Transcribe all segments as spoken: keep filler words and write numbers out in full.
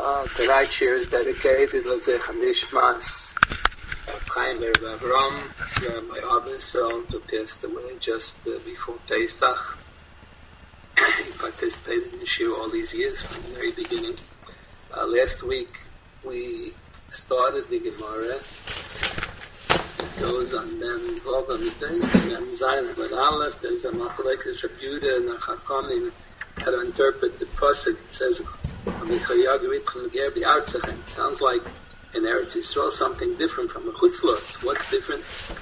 Uh, tonight's share is dedicated to Nishmas of Chaim Berb Avram, my Abisrael, who passed away just uh, before Pesach. He participated in the shir all these years from the very beginning. Uh, last week we started the Gemara. It goes on Mem Vav on the base, and Mem Zayin but Aleph. There's a Machlekes Reb Yehuda and a Chachamim how to interpret the pasuk. It says, it sounds like in Eretz Yisrael something different from the Chutzlot. What's different?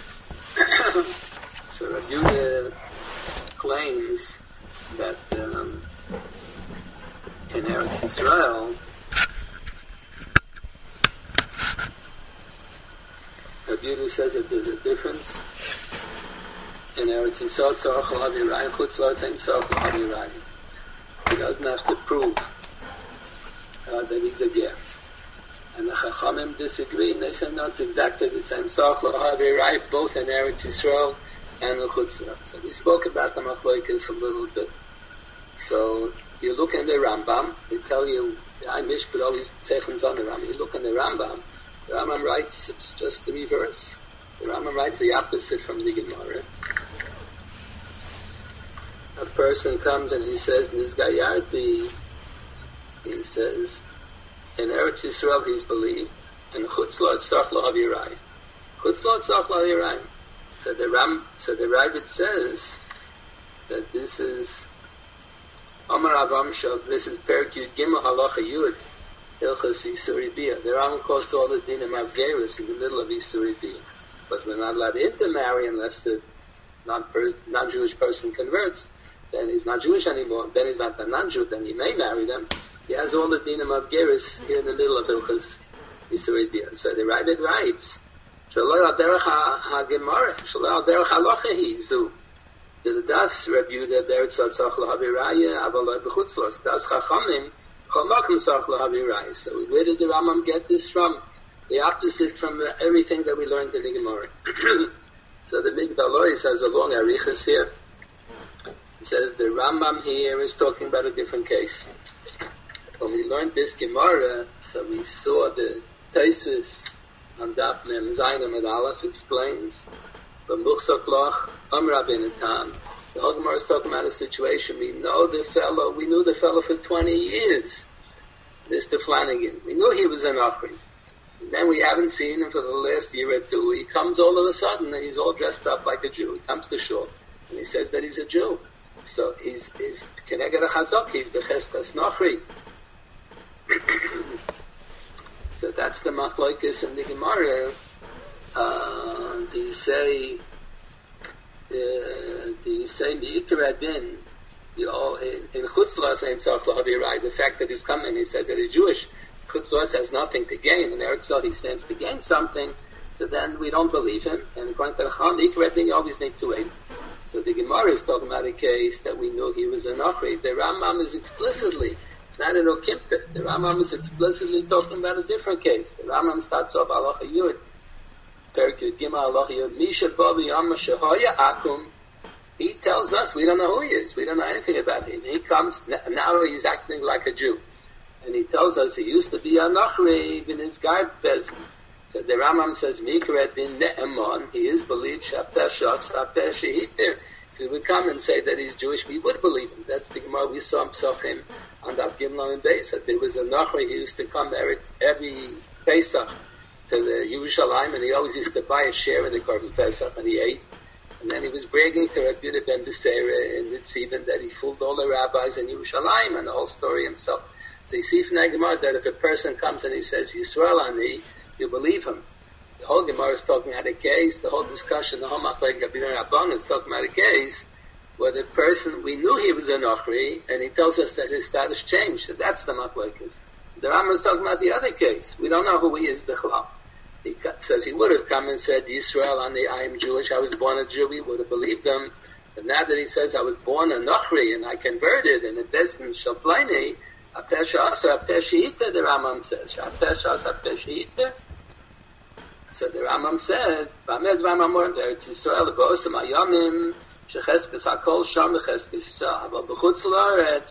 So Reb Yehuda claims that um, in Eretz Yisrael, Reb Yehuda says that there's a difference. In Eretz Yisrael, tzarech l'havi raya, Chutzlot ain't tzarech l'havi raya. He doesn't have to prove uh, that he's a ger. And the Chachamim disagree, and they say no, it's exactly the same. Tzarech l'havi raya, both in Eretz Yisrael and the Chutzlot. So we spoke about the Machlokes a little bit. So you look in the Rambam, they tell you, I mish, but always Zeichens on the Rambam. You look in the Rambam, the Rambam writes it's just the reverse. The Rambam writes the opposite from the Gemara. A person comes and he says, Nizgayarti, he says, in Eretz Yisrael he's believed, and Chutzlot tzarech l'havi raya. Chutzlot tzarech l'havi raya. So the Ram, so the Rabbit says that this is Amar Avram Shov, this is Perek Yud Gimel Halacha Yud, Hilchas Yisuri Bia. The Ram quotes all the dinim of Gerus in the middle of Yisuri Bia. But we're not allowed to intermarry unless the non-Jewish person converts. Then he's not Jewish anymore. Then he's not a non-Jew. Then he may marry them. He has all the dinim of Gerus here in the middle of Hilchas Yisuri Bia. So the Rabbit writes, Shaloi al derech ha-gemara, Shaloi al derech halacha hi zu. Das Reb Yehuda beretz tzarech l'havi raya, aval lo b'chutzlos. Das chachamim, chol makom tzarech l'havi raya. So where did the Rambam get this from? The opposite from everything that we learned in the Gemara. So the Migdaloi says a long arichas here. He says the Rambam here is talking about a different case. When we learned this Gemara, so we saw the Tosfos on Daf Mem Zayin Amud Aleph explains, but Muchsak Loch Amra Ben Tam. The whole Gemara is talking about a situation. We know the fellow. We knew the fellow for twenty years. Mister Flanagan. We knew he was an Achri. And then we haven't seen him for the last year or two. He comes all of a sudden and he's all dressed up like a Jew. He comes to shul and he says that he's a Jew. So he's he's Keneged HaChazak, he's Becheskas Nachri. So that's the Machlokes in the Gemara. Uh, do you say, uh, do you say Mi'ikar Adin, you know, in, in Chutzlas ain't tzarech l'havi raya, the fact that he's coming, he says that he's Jewish, Chutzlas has nothing to gain, and Eretz Yisrael he stands to gain something, so then we don't believe him, and according to the Chacham, Mi'ikar Adin, you always need to wait. So the Gemara is talking about a case that we knew he was a Nachri. The Rambam is explicitly, it's not an Okimta, the Rambam is explicitly talking about a different case. The Rambam starts off Halacha Yud, Perek Yud Gimel Halacha Yud, Misha Bavi Yama Shehoya Akum. He tells us we don't know who he is. We don't know anything about him. He comes, now he's acting like a Jew. And he tells us he used to be a Nachri in his guard bezin. So the Rambam says, Mikra din ne'eman, he is believed, Shapeshach, Shapeshahiter. If he would come and say that he's Jewish, we would believe him. That's the Gemara we saw him on Daf Gimel and Beis. There was a Nachri, he used to come every Pesach to the Yerushalayim, and he always used to buy a share in the Korban Pesach, and he ate. And then he was bragging to Rabbi Yehuda ben Beseira in the Tzibin that he fooled all the rabbis in Yerushalayim and the whole story himself. So you see from the Gemara that if a person comes and he says, Yisrael Ani, you believe him. The whole Gemara is talking about a case, the whole discussion, the whole Machlekes Rabbanan is talking about a case where the person, we knew he was a Nachri, and he tells us that his status changed. So that's the Machlekes. The Rambam is talking about the other case. We don't know who he is, Bichlal. He says he would have come and said, Yisrael, I am Jewish, I was born a Jew, we would have believed him. But now that he says, I was born a Nachri, and I converted, and it doesn't Shalplaini, Apesh Asa, Apesh Hita, the Rambam says. Apesh Asa, Apesh Hita. So the Rambam says, Bamed Vamamor, Eretz Yisrael, Bosam Ayamim, Shecheskes HaKol, Sham Becheskes Yisrael, but B'chutz L'Aretz,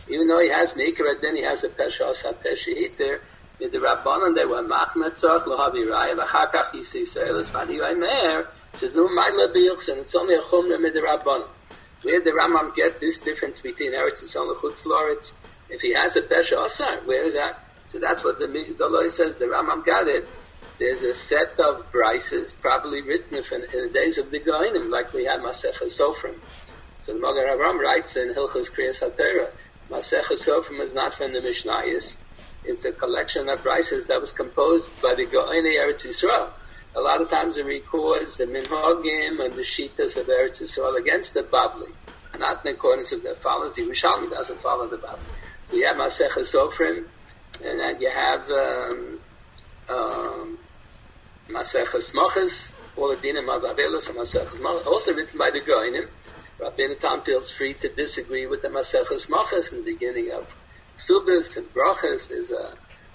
Even though he has Mikra, then he has a Pesha Asa Pesha Eater. With the Rabbanon, they were Machmet Tzorch, Lohavi Raya, V'chakach Yisi Yisraelis, V'ani Yomer, Shezum Maila B'yuchsen. It's only a Chumra with the Rabbanon. Where the Rambam get this difference between Eretz Yisrael and Chutz La'aretz? If he has a Pesha Asa, where is that? So that's what the Migdaloi says. The Rambam got it. There's a set of brises, probably written in, in the days of the Goinim, like we had Maseches Sofrim. So the Magen Avraham writes in Hilchos Kriyas HaTorah, Maseches Sofrim is not from the Mishnayos. It's a collection of brises that was composed by the Goinei Eretz Yisrael. A lot of times it records the Minhagim and the Shitas of Eretz Yisrael against the Bavli, not in accordance with the follows. The Yerushalmi doesn't follow the Bavli. So you have Maseches Sofrim, and then you have um, um, Maseches Moches, all the Dinim of Avelos and Maseches Moches, also written by the Goinim. Rabbeinu Tam feels free to disagree with the Maseches Moches in the beginning of Subis and Brachas. Is a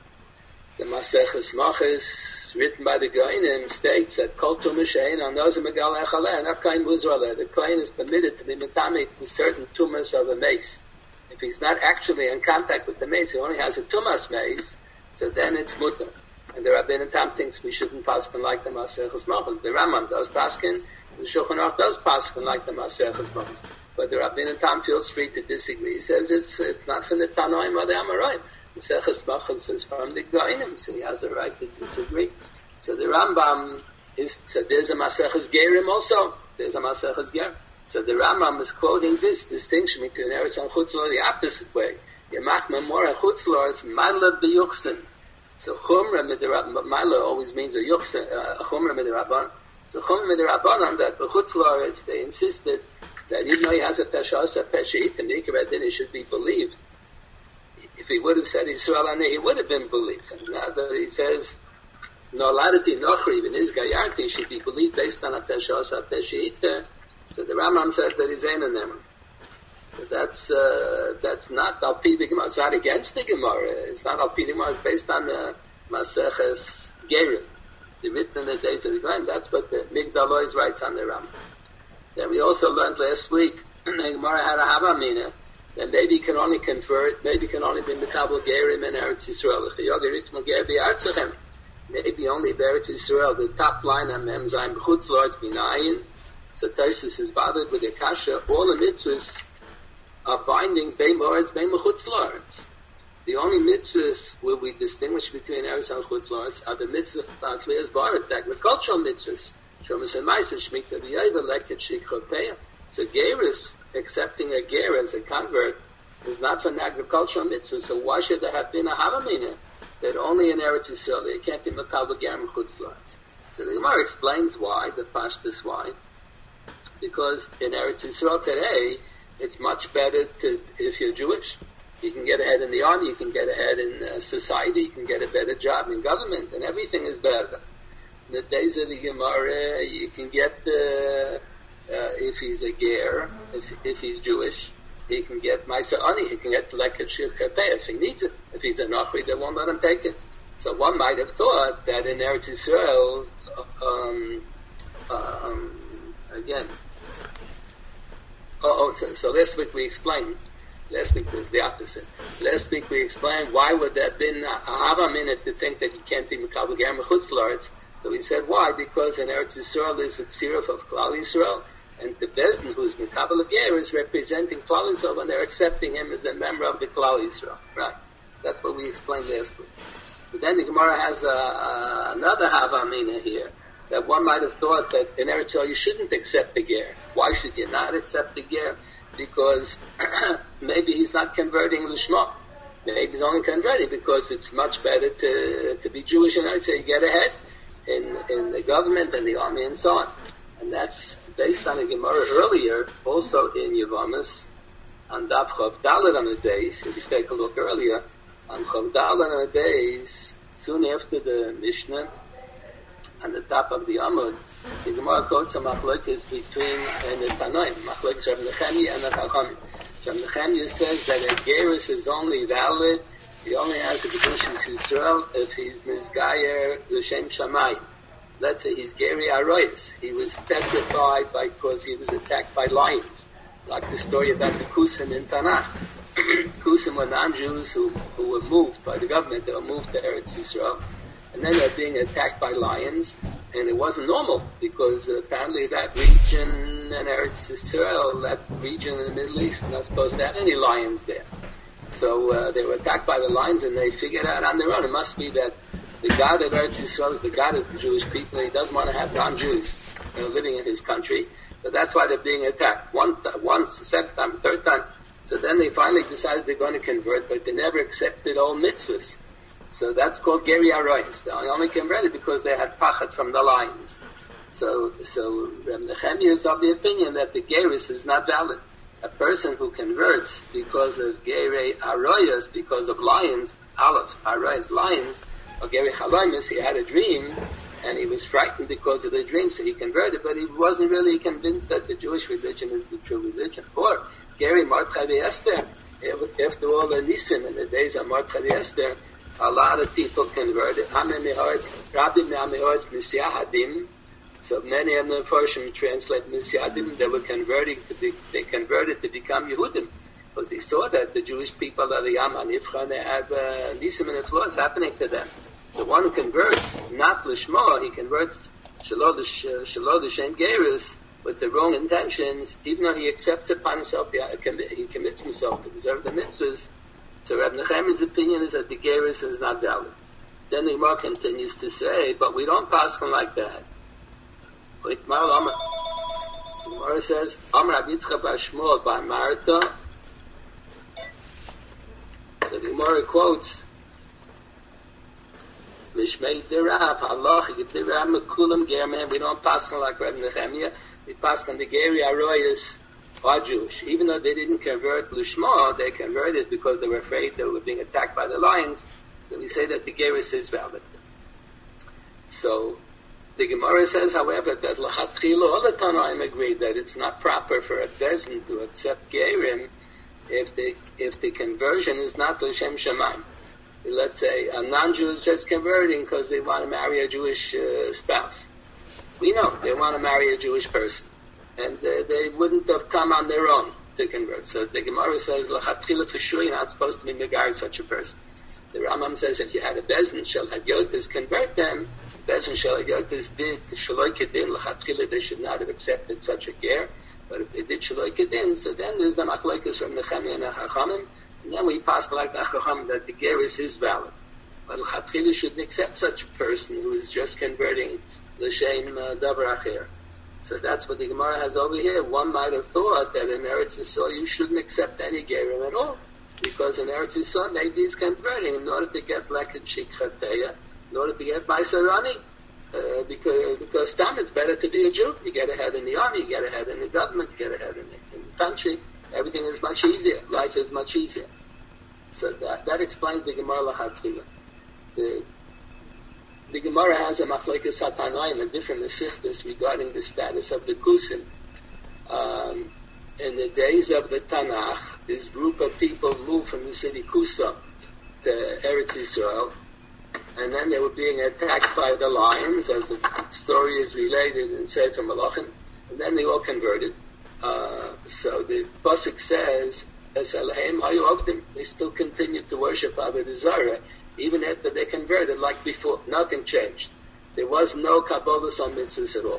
the Maseches Moches written by the Goinim states that Kol Tumah She'ein Al Nozer Megal Echaleh, and Akain Muzraleh. The Kohen is permitted to be metamik to certain tumas of a mace. If he's not actually in contact with the mace, he only has a tumas mace, so then it's mutter. And the Rabbeinu Tam thinks we shouldn't paskin like the Maseches Moches. The Rambam does paskin, the Shulchan Aruch does paskin like the Maseches Moches. But the Rabbeinu Tam feels free to disagree. He says it's it's not from the Tanoim or the Amoraim. Maseches Moches is from the Goinim, so he has a right to disagree. So the Rambam is, so there's a Maseches Gerim also. There's a Maseches Gerim. So the Rambam is quoting this distinction between Eretz and Chutz La'aretz the opposite way. Yemach Memora Chutz La'aretz Ma'la B'Yuchsten. So Chumra Midirabban, Ma'la always means a Yuchsten, a Chumra Midirabban. So Chumra Midirabban, that the Chutz La'aretz, they insisted that even though he has a Pesha Asa, Pesha Itim, the Ikar Adin, he should be believed. If he would have said Yisrael Aneh, he would have been believed. So now that he says, No Ladati Nochri, even his Gayarti, should be believed based on a Pesha Asa, Pesha Itim. So the Rambam said that he's Ein Anem. So that's, uh, that's not Al-Pi the Gemara. It's not against the Gemara. It's not Al-Pi the Gemara. It's based on the Maseches Gerim. The written in the days of the Gemara. That's what the Migdaloi writes on the Rambam. Then we also learned last week, the Gemara had a Havamina, that maybe can only convert, maybe can only be Mikabel Gerim in Eretz Yisrael. Maybe only Eretz Yisrael. The top line on Mem Zayin B'chutz La'aretz B'nayin. So Taisus is bothered with the Kasha. All the mitzvahs are binding Bein La'aretz, Bein B'chutz La'aretz. The only mitzvahs where we distinguish between Eretz and Chutz La'aretz are the mitzvahs that are as Ba'aretz, the agricultural mitzvahs. Shomas and Ma'aser, Shmikta V'yayva, Leket Shikha Peah. So Geirus, accepting a Geir as a convert, is not for an agricultural mitzvah. So why should there have been a Havamina that only in Eretz Yisrael it can't be Makabel Geir and Chutz La'aretz? So the Gemara explains why, the Pashtus why. Because in Eretz Yisrael today, it's much better to, if you're Jewish, you can get ahead in the army, you can get ahead in uh, society, you can get a better job in government, and everything is better. In the days of the Gemara, you can get, uh, uh, if he's a ger, if, if he's Jewish, he can get Maisa Ani, he can get Leket Shir Chepeh if he needs it. If he's a Nachri, they won't let him take it. So one might have thought that in Eretz Yisrael, um, um, again, Oh, oh so, so last week we explained, last week the opposite. Last week we explained why would there have been a hava minute to think that he can't be Mikabel Gerim Chutz La'aretz. So we said why? Because in Eretz Yisrael is a tziruf of Klal Yisrael, and the Bezdin, who's Mikabel Gerim, is representing Klal Yisrael, and they're accepting him as a member of the Klal Yisrael. Right? That's what we explained last week. But then the Gemara has a, a, another hava mina here. That one might have thought that in Eretz Yisrael you shouldn't accept the ger. Why should you not accept the ger? Because maybe he's not converting l'shma. Maybe he's only converting because it's much better to to be Jewish and Eretz Yisrael. You get ahead in in the government and the army and so on. And that's based on a Gemara earlier, also in Yevamos, on Daf Chav Dalet on the base. If you take a look earlier, on Chav Dalet on the base, soon after the Mishnah, on the top of the Amud, the Gemara quotes a machlokes between uh, the Tanoim, machlokes Rav Nechemia and the Chachamim. Rav Nechemia says that a gerus is only valid, he only has the Kedushas Yisrael if he's Mizgayer L'Shem Shamayim. Let's say he's Geri Aroyas. He was petrified because he was attacked by lions, like the story about the Kusim in Tanakh. Kusim were non-Jews who, who were moved by the government. They were moved to Eretz Yisrael. And then they're being attacked by lions. And it wasn't normal because uh, apparently that region in Eretz Yisrael, that region in the Middle East, not supposed to have any lions there. So uh, they were attacked by the lions, and they figured out on their own, it must be that the God of Eretz Yisrael is the God of the Jewish people, and he doesn't want to have non-Jews uh, living in his country. So that's why they're being attacked. One, once, second time, third time. So then they finally decided they're going to convert, but they never accepted all mitzvahs. So that's called Geri Arayos. They only converted because they had pachat from the lions. So, so Reb Nechemia is of the opinion that the Geris is not valid. A person who converts because of Geri Arayos, because of lions, Aleph, Arayos, lions, or Geri Chalomis, he had a dream, and he was frightened because of the dream, so he converted, but he wasn't really convinced that the Jewish religion is the true religion. Or Geri Mordechai Esther, after all the Nisim in the days of Mordechai Esther, a lot of people converted. So many of the Farshim translate Misyadim, they were converting to be, they converted to become Yehudim. Because he saw that the Jewish people of the Yam HaNifcha, they had uh, Nisim and Niflos happening to them. So one who converts, not Lishmo, he converts Shalom L'Shem Gerus with the wrong intentions, even though he accepts upon himself, he commits himself to observe the mitzvahs. So Reb Nechemia's opinion is that the Gerus is not valid. Then the Gemara continues to say, but we don't pass him like that. The Gemara says, Amar Rabbi Yitzchak bar Shmuel bar Marta. So the Gemara quotes, Mishmei Derab, Allah, Derab Mekulam German. We don't pass him like Reb Nechemia. We pass on the Geri Arayos are Jewish. Even though they didn't convert Lishma, they converted because they were afraid they were being attacked by the lions. Then we say that the Gerus is valid. So the Gemara says, however, that L'chatchila, all the Tanaim agreed that it's not proper for a Bezdin to accept Gerim if the if the conversion is not L'Shem Shemaim. Let's say a non-Jew is just converting because they want to marry a Jewish uh, spouse. We know they want to marry a Jewish person, and uh, they wouldn't have come on their own to convert. So the Gemara says, "L'chatchila for sure, you're not supposed to be megared such a person." The Rambam says, if you had a Bezdin shel hadyotis convert them, Bezdin shel hadyotis did shaloi kedin l'chatchila, they should not have accepted such a ger. But if they did shaloi kedin, so then there's the machlokes from Nechemia and Chachamim, and then we pass like the Chachamim that the gerus is valid. But l'chatchila shouldn't accept such a person who is just converting l'shem uh, davar acher. So that's what the Gemara has over here. One might have thought that in Eretz Yisrael you shouldn't accept any gerim at all, because in Eretz Yisrael maybe he's converting in order to get black and shik chateya, in order to get Maisarani, uh, because because tam it's better to be a Jew. You get ahead in the army, you get ahead in the government, you get ahead in the, in the country. Everything is much easier. Life is much easier. So that that explains the Gemara l'chatchila. The the Gemara has a machlokes hatanoim, a different mesichtas regarding the status of the kusim. Um, in the days of the Tanakh, this group of people moved from the city Kusa to Eretz Yisrael, and then they were being attacked by the lions, as the story is related in Sefer Malachim, and then they all converted. Uh, so the pasuk says, they still continued to worship Avodah Zarah, even after they converted, like before. Nothing changed. There was no Kabbalah on mitzvahs at all.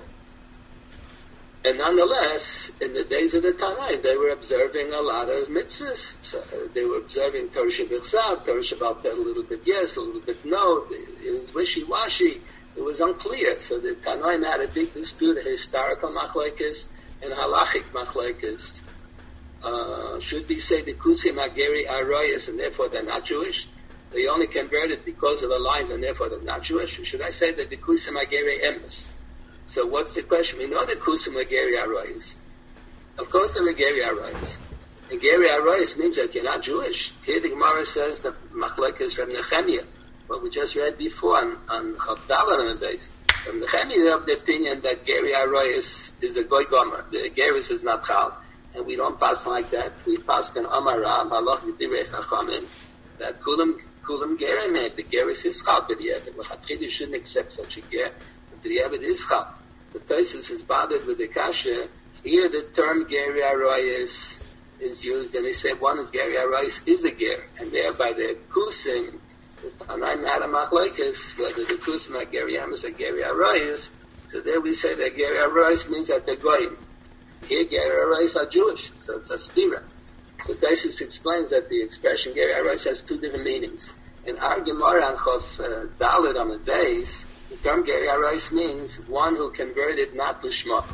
And nonetheless, in the days of the Tanai, they were observing a lot of mitzvahs. So they were observing Torah Shabbat, Torah Shabbat a little bit yes, a little bit no. It was wishy-washy. It was unclear. So the Tanoim had a big dispute, a historical machlokes and halachic machlokes. Uh, should we say the Kusim Ageri Arayos and therefore they're not Jewish? They only converted because of the lines and therefore they're not Jewish? Or should I say that the Kusim Ageri Emes? So what's the question? We know the Kusim are Geri Arayos. Of course they're Geri Arayos. And Geri Arayos means that you're not Jewish. Here the Gemara says the machlokes from Nechemia, what we just read before on, on Chavdalah on the base. From Nechemia they have the opinion that Geri Arayos is a Goy Gomer. The Gerus is not Chal. And we don't pass like that. We pass an Amar Rav, Halach Yiddirei Chachamim, that Kulam Kulam Gerim, the Gerus is Chal b'diavad. L'chatchila shouldn't accept such a ger. B'diavad is Chal. The Tosfos is bothered with the kasha. Here the term Geri Arayos is used, and they say one is Geri Arayis is a ger, and thereby the Kusim, the Tanaim had a machlokes, whether the Kusim are Geri Emes or Geri Arayis. So there we say that Geri Arayis means that they're goyim. Here Geri Arayis are Jewish, so it's a stira. So Taisus explains that the expression Geri Arayis has two different meanings. In our Gemara on Chof uh, Dalet on the base, the term Geri Arayis means one who converted not Lishma.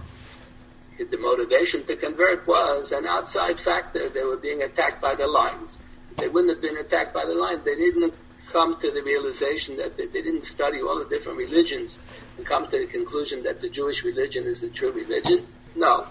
The motivation to convert was an outside factor. They were being attacked by the lions. If they wouldn't have been attacked by the lions, they didn't come to the realization that they, they didn't study all the different religions and come to the conclusion that the Jewish religion is the true religion. No.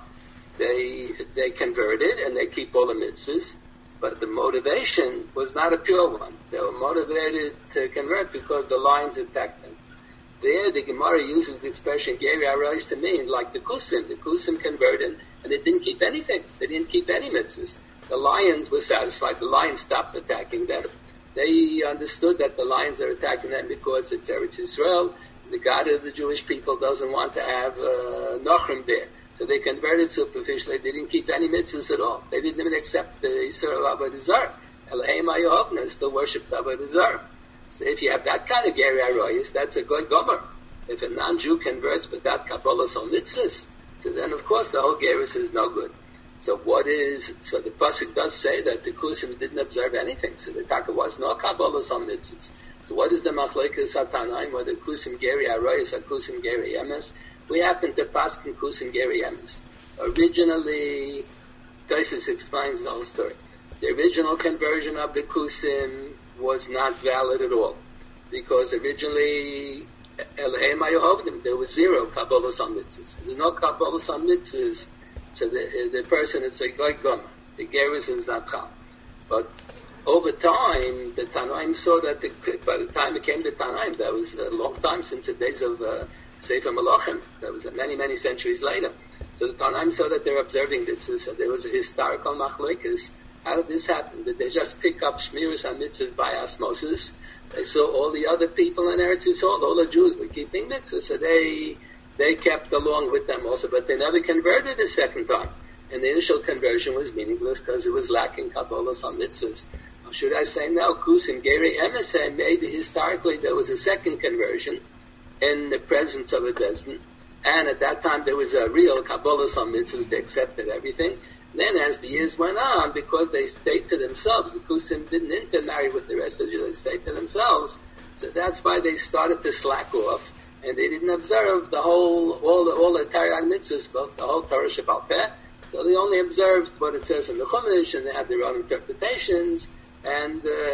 They they converted and they keep all the mitzvahs, but the motivation was not a pure one. They were motivated to convert because the lions attacked them. There, the Gemara uses the expression Geri Arayis to mean like the Kusim. The Kusim converted, and they didn't keep anything. They didn't keep any mitzvahs. The lions were satisfied. The lions stopped attacking them. They understood that the lions are attacking them because it's Eretz Yisrael. The God of the Jewish people doesn't want to have uh, Nochrim there. So they converted superficially. They didn't keep any mitzvahs at all. They didn't even accept the Yisrael Avodah Zarah. Elohim HaYehovna still worshipped Avodah Zarah. So if you have that kind of Geri Arayis, that's a good gomer. If a non-Jew converts without Kabbalas or mitzvahs, so then of course the whole Gerus is no good. So what is, so the Pasuk does say that the Kusim didn't observe anything. So the Taka was no Kabbalas or mitzvahs. So what is the Machlekes HaTanaim, whether Kusim Geri Arayis or Kusim Geri Emes? We happen to pass in Kusim Geri Emes. Originally, Taisus explains the whole story. The original conversion of the Kusim was not valid at all, because originally Elohim HaYehovdim, there was zero Kabbalas on mitzvahs. There's no Kabbalas on mitzvahs, so the, the person is a goy gomer. The gerus is not chal. But over time, the Tanaim saw that the, by the time it came to Tanaim, that was a long time since the days of uh, Sefer Malachim. That was many, many centuries later. So the Tanaim saw that they're observing mitzvahs, so there was a historical machlokes. How did this happen? Did they just pick up Shmiras and mitzvahs by osmosis? They saw all the other people in Eretz Yisrael, all the Jews were keeping mitzvahs, so they they kept along with them also, but they never converted a second time. And the initial conversion was meaningless because it was lacking Kabbalas on mitzvahs. Or should I say now, Kusim Geri Emes, maybe historically there was a second conversion in the presence of a Bezdin, and at that time there was a real Kabbalas on mitzvahs, they accepted everything. Then as the years went on, because they stayed to themselves, the Kusim didn't intermarry with the rest of the Jews, they stayed to themselves. So that's why they started to slack off, and they didn't observe the whole, all the, all the Torah mitzvahs, both the whole Torah Shebaal Peh. So they only observed what it says in the Chumash, and they had their own interpretations, and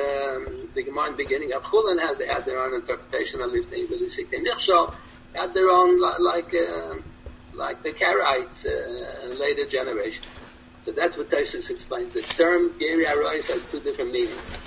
um, the Gemara in the beginning of Chulin has, they had their own interpretation, of Lifnei V'Lisik Nichshol, had their own, like, uh, like the Karaites uh, and later generations. So that's what Taisus explains. The term Geri Arayis has two different meanings.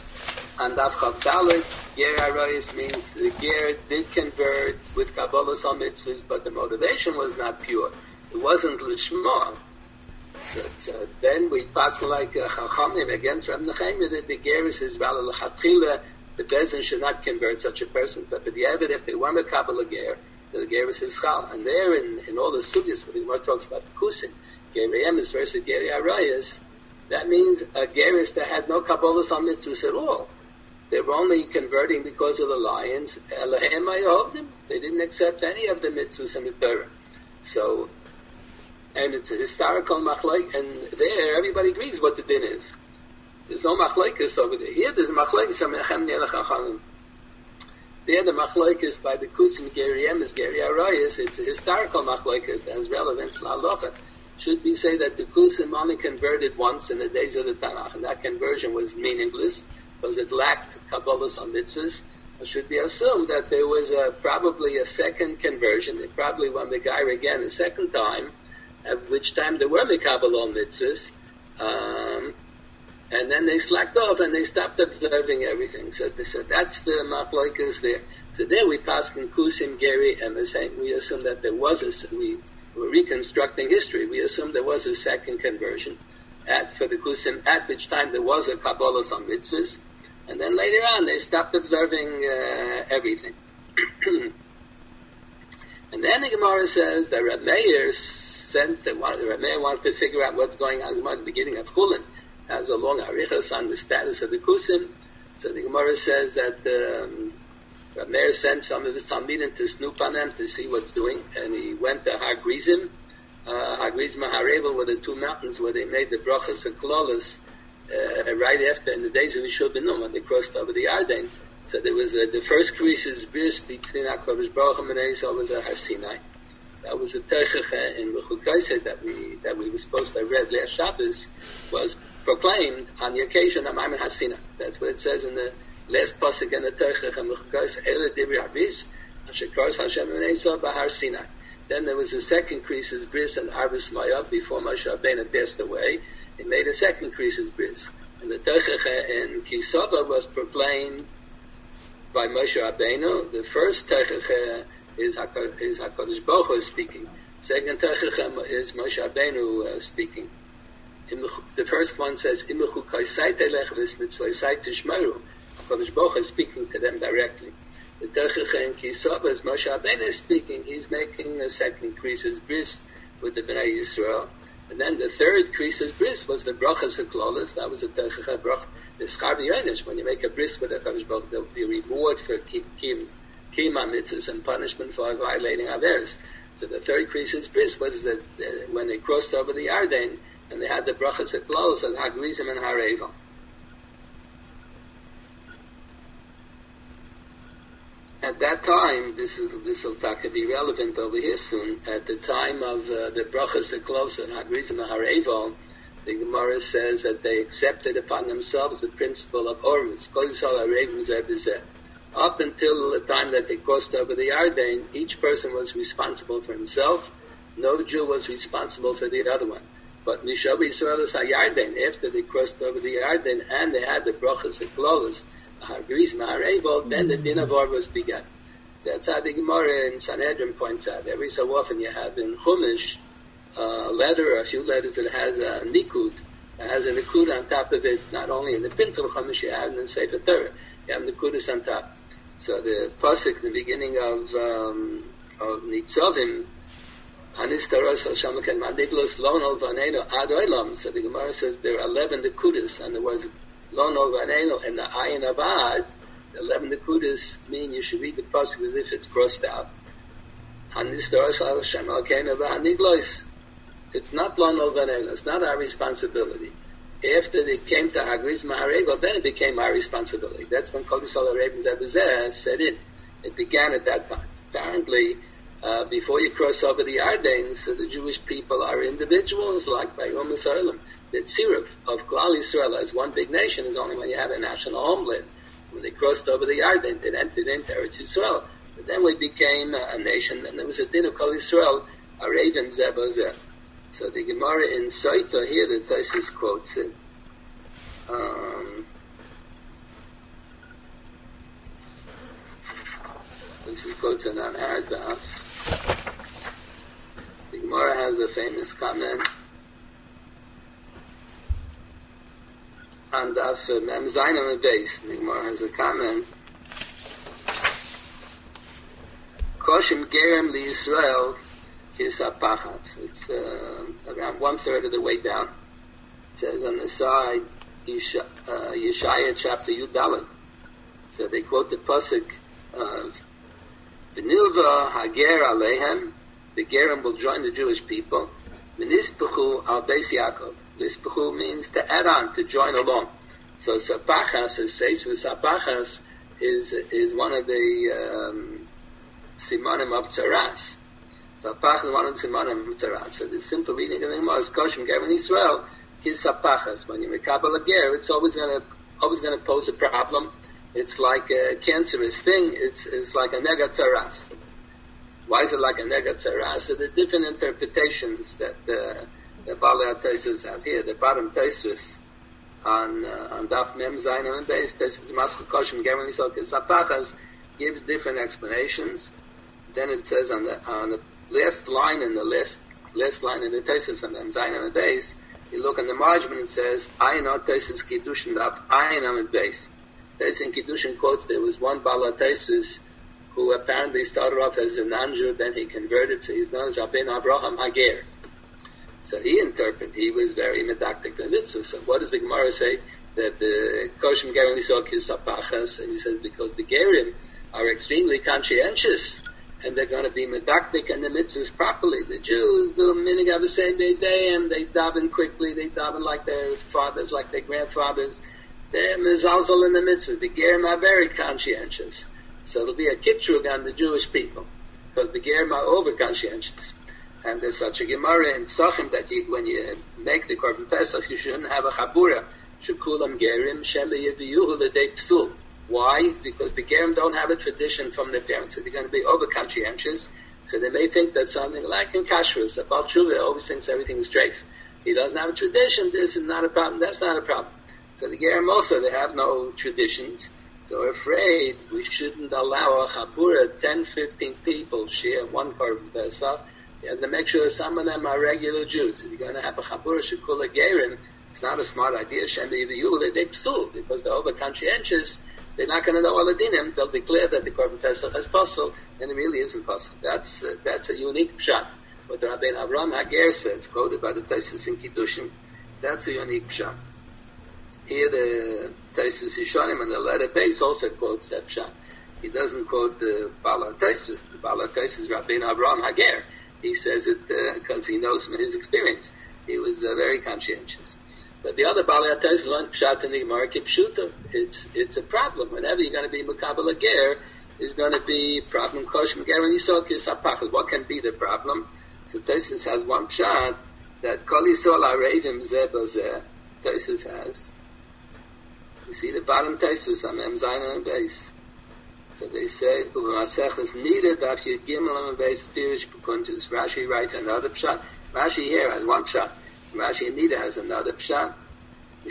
And Daf Chav Dalet, Geri Arayis means the Ger did convert with Kabbalas on mitzvahs, but the motivation was not pure. It wasn't Lishma. So, so then we pass like uh, Chachamim against Reb Nechemia that the Gerus is valid l'chatchila. The Bezdin should not convert such a person. But the Eved, if they weren't a Kabbalah Ger, so the Gerus is chal. And there in, in all the sugyas, when the Gemara talks about the Kusim, Geri Emes versus Geri Arayis, that means a gerus that had no Kabbalas on mitzvahs at all. They were only converting because of the lions. Elohim HaYehovdim, they didn't accept any of the mitzvahs in the Torah. So, and it's a historical machlok, and there everybody agrees what the din is. There's no machlokes over there. Here there's machlokes from Nechemia Chachamim. There the machlokes by the Kusim Geri Emes, Geri Arayis, it's a historical machlokes that has relevance to halacha. Should we say that the Kusim only converted once in the days of the Tanakh, and that conversion was meaningless because it lacked Kabbalas on mitzvahs? Or should we assume that there was a, probably a second conversion? They probably went Megair again a second time, at which time there were Mekabel on mitzvahs, um, and then they slacked off and they stopped observing everything. So they said that's the machlokes there. So there we pass in Kusim Geri Emes. We assume that there was a we. We're reconstructing history. We assume there was a second conversion at for the Kusim, at which time there was a Kabbalas on mitzvahs, and then later on they stopped observing uh, everything. And then the Gemara says that Reb Meir sent, the Rameh wanted to figure out what's going on at the beginning of Chulin, has a long arichas on the status of the Kusim. So the Gemara says that um, Rameh sent some of his Talmidim to snoop on them to see what's doing, and he went to Har Grizim, uh, Har Grizim and Har Evel were the two mountains where they made the brachas and klolas uh, right after, in the days of Yishua ben Nun, when they crossed over the Yarden. So there was a, the first krisis bris between HaKadosh Baruch Hu and Esau was a Har Sinai. That was a Teichach in Mechukaiset that we that we were supposed to read last Shabbos, was proclaimed on the occasion of Maimon Har Sinai. That's what it says in the last pasuk in the Teichach in Mechukaiset. Ele Dibri Habis, Asher Karas Hashem and Esau Bahar Sinai. Then there was a second krisis bris and Arvis Mayab before Moshe Rabbeinu passed away. He made a second krisis bris, and the Teichach in Kisava was proclaimed by Moshe Rabbeinu. The first Teichach is HaKadosh, is HaKadosh Baruch Hu speaking. Second Teichach is Moshe Rabbeinu uh, speaking. In the, the first one says, Imechu Kaisai Telech V'Mitzvah Tishmeru. HaKadosh Baruch Hu is speaking to them directly. The Teichach in Kisava is Moshe Rabbeinu is speaking. He's making a second krisis bris with the Bnei Yisrael. And then the third krisis bris was the brachas haklolas. That was a Teichach brach. The schar v'yonesh. When you make a bris with HaKadosh Baruch Hu, there will be a reward for kim kima mitzvahs and punishment for violating others. So the third krisis bris was that uh, when they crossed over the Yarden and they had the brachas haklolas and Har Grizim and Har Evel. At that time, this is this will be relevant over here soon. At the time of uh, the brachas haklolas and Har Grizim and Har Evel, the Gemara says that they accepted upon themselves the principle of Ormus. Kol Yisrael Harevim Zeh B'Zeh. Up until the time that they crossed over the Yarden, each person was responsible for himself. No Jew was responsible for the other one. But Mishav Yisrael is HaYarden. After they crossed over the Yarden and they had the brachas haklolas, Har Grizim, Har Evel, then the din of Ormus began. That's how the Gemara in Sanhedrin points out. Every so often you have in Chumash a letter or a few letters that has a nikud. It has a nikud on top of it, not only in the Pintul Chumash you have in the Sefer Torah. You have nikudas on top. So the pasuk, the beginning of um, of Nitzavim, Hanis Taras Hashem Ken Madiglos Lonol Vaneno Ad Olam. So the Gemara says there are eleven nikudas, and there was Lonol Vaneno and the Ayin of Ad. The eleven nikudas mean you should read the pasuk as if it's crossed out. Hanis Taras Hashem Ken Madiglos. It's not Lonol Vaneno. It's not our responsibility. After they came to Har Grizim Har Evel, then it became our responsibility. That's when Kol Yisrael Harevim Zeh B'Zeh set in. It began at that time. Apparently, uh, before you cross over the Yarden, so the Jewish people are individuals, like by Yom Yisraelim. The tziruf of Klal Yisrael as one big nation is only when you have a national homeland. When they crossed over the Yarden, they entered into Eretz Yisrael. But then we became a, a nation, and there was a din of Kol Yisrael Harevim Zeh B'Zeh. So the Gemara in Saita here, the Tosfos quotes it. Um, Tosfos quotes it on our daf. The Gemara has a famous comment on daf Mem Zayin on the base. The Gemara has a comment. Koshim Gerem li Yisrael. It's uh, around one third of the way down. It says on the side, Yesha, uh, Yeshaya chapter Yudalad. So they quote the pasuk of Benilva Hager Alehem. The Gerim will join the Jewish people. Minispechu al Beis Yaakov. Nispechu means to add on, to join along. So Sapachas, as says with Sapachas, is is one of the um, simanim of Tzaras. Sapachas is one of the simanim of Tzaras. So the simple reading of the Gemara is Koshim Ger in Israel is Sapachas. When you make Kabbalah Ger, it's always going to always going to pose a problem. It's like a cancerous thing. It's it's like a nega Tzaras. Why is it like a nega Tzaras? So the different interpretations that uh, the Balei HaTosfos have here. The bottom Tosfos on uh, on Daf Mem Zayin and Beis Tosfos Maschil Koshim Ger in Israel is Sapachas gives different explanations. Then it says on the on the last line in the last last line in the Tosfos on the Zayin and Beis, you look on the margin and it says Ayin Od Tosfos Kiddushin Daf Ayin Amid Beis. There's in Kiddushin quotes there was one Balei HaTosfos who apparently started off as a non-Jew, then he converted, so he's known as Rabbeinu Avraham Hager. So he interpreted, he was very medactic the mitzvah. So what does the Gemara say? That the Koshim Gerim Yisrael Kisapachas, and he says because the Gerim are extremely conscientious, and they're going to be medactic and the mitzvahs properly. The Jews do minig avasei beidayim, they daven quickly, they daven like their fathers, like their grandfathers. They're mezalzel in the mitzvah. The Gerim are very conscientious. So there'll be a kitrug on the Jewish people, because the Gerim are over-conscientious. And there's such a Gemara in Psachim that you, when you make the Korban Pesach, you shouldn't have a Chabura. Shekulam Gerim, Shema Yeviyuhu L'dei Psul. Why? Because the Gerim don't have a tradition from their parents. So they're going to be over-conscientious. So they may think that something like in Kashrus, a Baal Tshuva always thinks everything is treif. He doesn't have a tradition, this is not a problem, that's not a problem. So the Gerim also, they have no traditions. So we're afraid we shouldn't allow a Chabura, ten, fifteen people share one Korban Pesach. You have to make sure some of them are regular Jews. If you're going to have a Chabura Shekula Gerim, it's not a smart idea. Shem Yeviyuhu, they psul, because they're over-conscientious. They're not going to know all the dinim. They'll declare that the Korban Pesach is possible, and it really isn't possible. That's uh, that's a unique pshat. What the Rabbein Avraham Hager says, quoted by the Taisus in Kiddushin, that's a unique pshat. Here the Taisus Yishanim and the letter base also quotes that pshat. He doesn't quote the Bala Taisus. The Bala Taisus Rabbein Avraham Hager. He says it because uh, he knows from his experience. He was uh, very conscientious. But the other Bali Atayis learned Pshat in the Gemara Kipshuta. It's it's a problem. Whenever you're going to be Mekabel a Ger, there's going to be problem Koshim Ger and Yisrael Kisapachas. What can be the problem? So Taisus has one Pshat that Kol Yisrael Arevim Zeh Bozeh. Taisus has. You see the bottom Taisus on Mem Zayin and base. So they say, Uvamasechas needed Daf Yud Gimel and base Pirish Pukuntus. Rashi writes another Pshat. Rashi here has one Pshat. Rashi Nida has another Pshat. The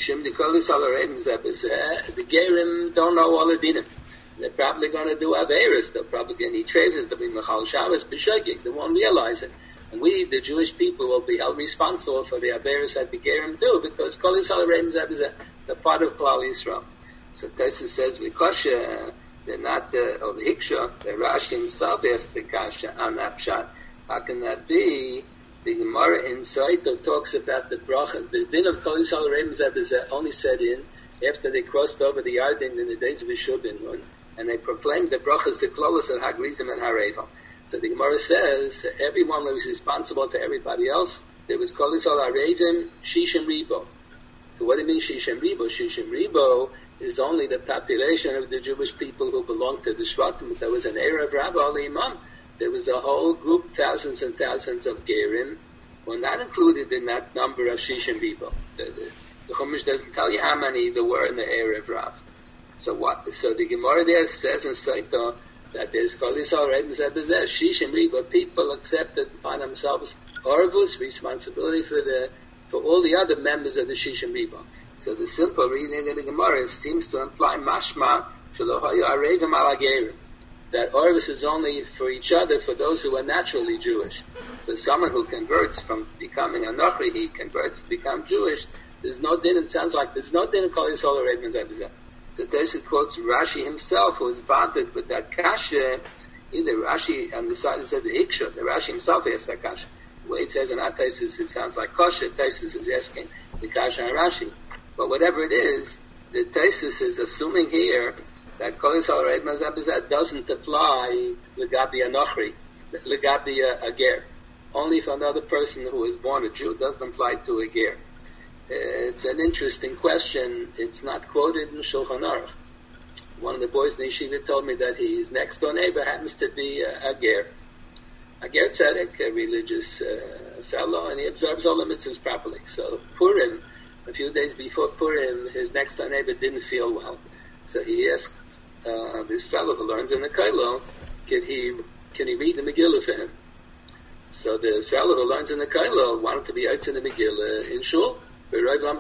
Gerim don't know all the dinim. They're probably going to do Averis. They're probably going to eat Travis. They'll be Mechal Shabbos, B'Shogig. They won't realize it. And we, the Jewish people, will be held responsible for the Averis that the Gerim do, because Kol Yisrael Reim Zeb is the part of Klal Yisrael. So Taisus says, because uh, they're not the, of the Hiksha, the Rashi himself asked the Kasha on that Pshat. How can that be? The Gemara in Saito talks about the bracha. The din of Kol Yisrael Reim Zeb is only set in after they crossed over the Yarden in the days of Yeshua, and they proclaimed the brachas to Klolos and Hagrizim and Hareval. So the Gemara says everyone was responsible to everybody else. There was Kol Yisrael Arevim Shishim Ribo. So what do you mean Shishim Ribo? Shishim Ribo is only the population of the Jewish people who belonged to the Shvatim. There was an era of Rabbi Ali Imam. There was a whole group, thousands and thousands of Gerim, were not included in that number of Shishim Ribo. The, the, the Chumash doesn't tell you how many there were in the era of Rav. So what? So the Gemara there says in Saito that there's Kol Yisrael Reim Zeb Bezeh, Shishim Ribo. People accepted upon themselves Orvus, responsibility for the for all the other members of the Shishim Ribo. So the simple reading of the Gemara seems to imply mashma shalohayu arevim ala gerim, that Orvus is only for each other, for those who are naturally Jewish. For someone who converts from becoming a Nochri, he converts to become Jewish, there's no din, it sounds like there's no din in Kol Yisrael Reim Zeb Bezeh. So Taisus quotes Rashi himself, who is bonded with that kasha. Either Rashi on the side said the Hiksha, the Rashi himself asked that kasha. The way it says in Taisus, it sounds like kasha. Taisus is asking the kasha and Rashi. But whatever it is, the Taisus is assuming here that Kol Yisrael Reim Zeb Bezeh doesn't apply legabi a Nochri, legabi a ger. Only if another person who is born a Jew doesn't apply to a ger. It's an interesting question. It's not quoted in Shulchan Aruch. One of the boys in the yeshiva told me that his next door neighbor happens to be a, a ger. A ger tzedek, a religious uh, fellow, and he observes all the mitzvahs properly. So Purim, a few days before Purim, his next door neighbor didn't feel well. So he asked uh, this fellow who learns in the Kailo, can he, can he read the Megillah for him? So the fellow who learns in the Kailo wanted to be out in the Megillah in Shul. A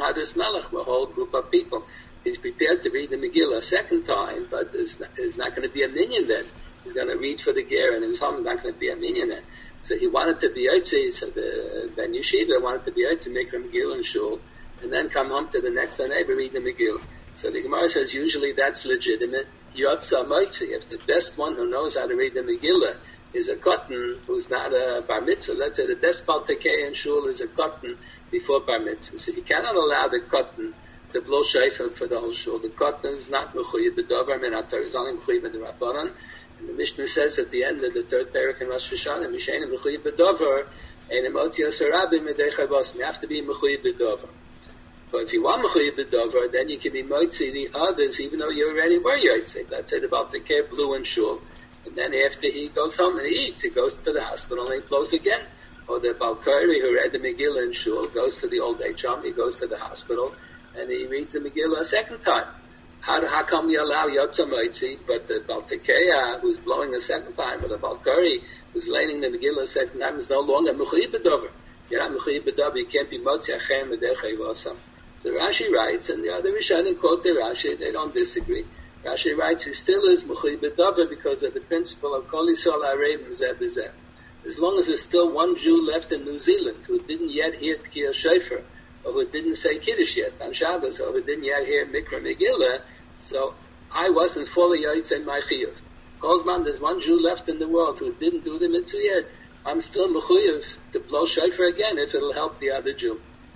whole group of people. He's prepared to read the Megillah a second time, but there's not, there's not going to be a minyan then. He's going to read for the ger, and in his home there's not going to be a minyan then. So he wanted to be Yotzi, so the Ben Yeshiva wanted to be Yotzi, make a Megillah in Shul, and then come home to the next door neighbor, read the Megillah. So the Gemara says usually that's legitimate. Yotza Moitzi, if the best one who knows how to read the Megillah is a cotton who's not a bar mitzvah. Let's say the best baltekei in shul is a cotton before bar mitzvah. So you cannot allow the cotton to blow shofar for the whole shul. The cotton is not mechuyev b'dover, min haTorah is only mechuyev b'drabanan. And the Mishnah says at the end of the third parak in Rosh Hashanah, mishein mechuyev b'dover, ein emotzi asarabim medei chayvos. You have to be mechuyev b'dover. But if you want mechuyev b'dover, then you can be motzi the others, even though you already were yotzei. Let's say the baltekei blew in shul. And then after he goes home and he eats, he goes to the hospital and he blows again. Or the Balkari who read the Megillah in shul goes to the old age home, he goes to the hospital and he reads the Megillah a second time. How, how come you allow Yotza Moitzi, but the Baltekeya who's blowing a second time, or the Balkari who's laying the Megillah a second time is no longer Mechuyev B'dover. You're not Mechuyev B'dover, you can't be Motzi Achem Medechei V'osam. So Rashi writes, and the other Rishonim quote the Rashi, they don't disagree. Rashi writes, he still is Mechuyev B'dover because of the principle of Kol Yisrael Arevim Zeh B'zeh. As long as there's still one Jew left in New Zealand who didn't yet hear Tkiyah Shofar, or who didn't say Kiddush yet on Shabbos, or who didn't yet hear Mikra Megillah, so I wasn't fully Yotzei my Chiyuv. Kozman, there's one Jew left in the world who didn't do the mitzvah yet. I'm still Mechuyev to blow Shofar again if it'll help the other Jew.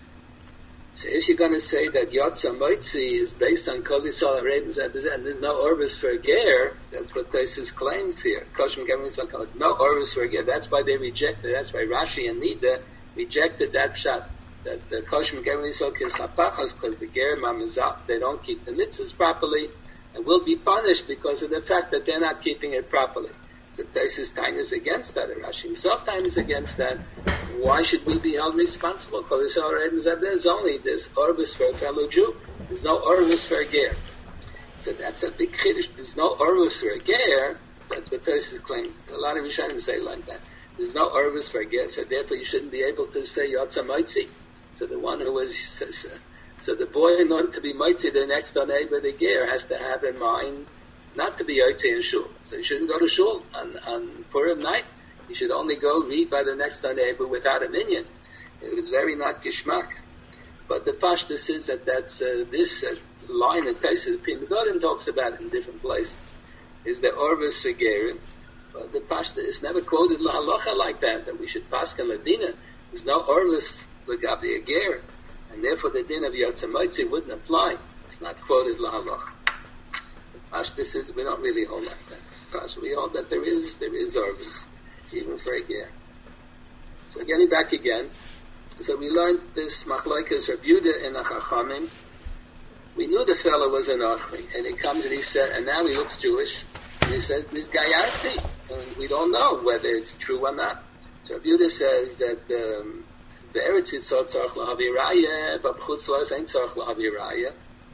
So if you're going to say that Yotza Moitzi is based on Kol Yisrael Arevim Zeh B'zeh, and there's no Orvis for a Ger, that's what Tosfos claims here. Koshim Gavin Yisrael, no Orvis for a Ger. That's why they rejected. That's why Rashi and Nida rejected that shot. That the Koshim Gavin Yisrael Kis Hapachas, because the Ger Mamazah, they don't keep the mitzvahs properly, and will be punished because of the fact that they're not keeping it properly. So Tosfos Tain is against that, and Rashi himself Tain is against that. Why should we be held responsible? Because there's only this Orvis for a fellow Jew. There's no Orvis for a Ger. So that's a big chiddush. There's no Orvis for a Ger. That's what Tosfos claims. A lot of Rishonim say like that. There's no Orvis for a Ger, so therefore you shouldn't be able to say Yotza Moitzi. So the one who was, so the boy, in order to be Moitzi, the next door neighbor, the Ger, has to have in mind not to be Yotzei in shul. So he shouldn't go to shul on, on Purim night. He should only go read by the next door neighbor without a minyan. It was very not gishmak. But the pashtus is that that's, uh, this uh, line of Tosfos Pri Megadim talks about it in different places. Is the Orvis Regerim. But the pashtus is never quoted la halacha like that, that we should paskin ladina. There's no Orvis l'gabi a ger. And therefore the din of Yotza Moitzi wouldn't apply. It's not quoted la halacha. The pashtus is we don't really hold like that. We hold that there is, there is Orvis. Even for a ger. So getting back again, so we learned this machlokes Reb Yehuda and the Chachamim. We knew the fellow was an Ochri, and he comes and he said, and now he looks Jewish, and he says, this guy Arti, and we don't know whether it's true or not. So Reb Yehuda says that the Eretz Yitzhak tzarich lahavi raya, but b'chutz laretz ain't tzarich lahavi raya.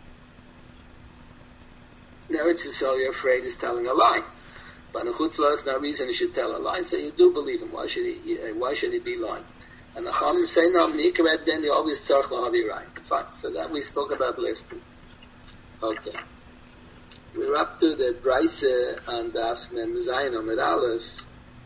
In Eretz Yisrael, you're afraid he's telling a lie. But in Chutz La'aretz, no reason he should tell a lie. So you do believe him. Why should he? Why should he be lying? And the Chachamim say no. Mikra then you always tzarich lahavi raya. Fine. So that we spoke about last week. Okay. We're up to the Braise and Daf Mem Zayin Amud Aleph.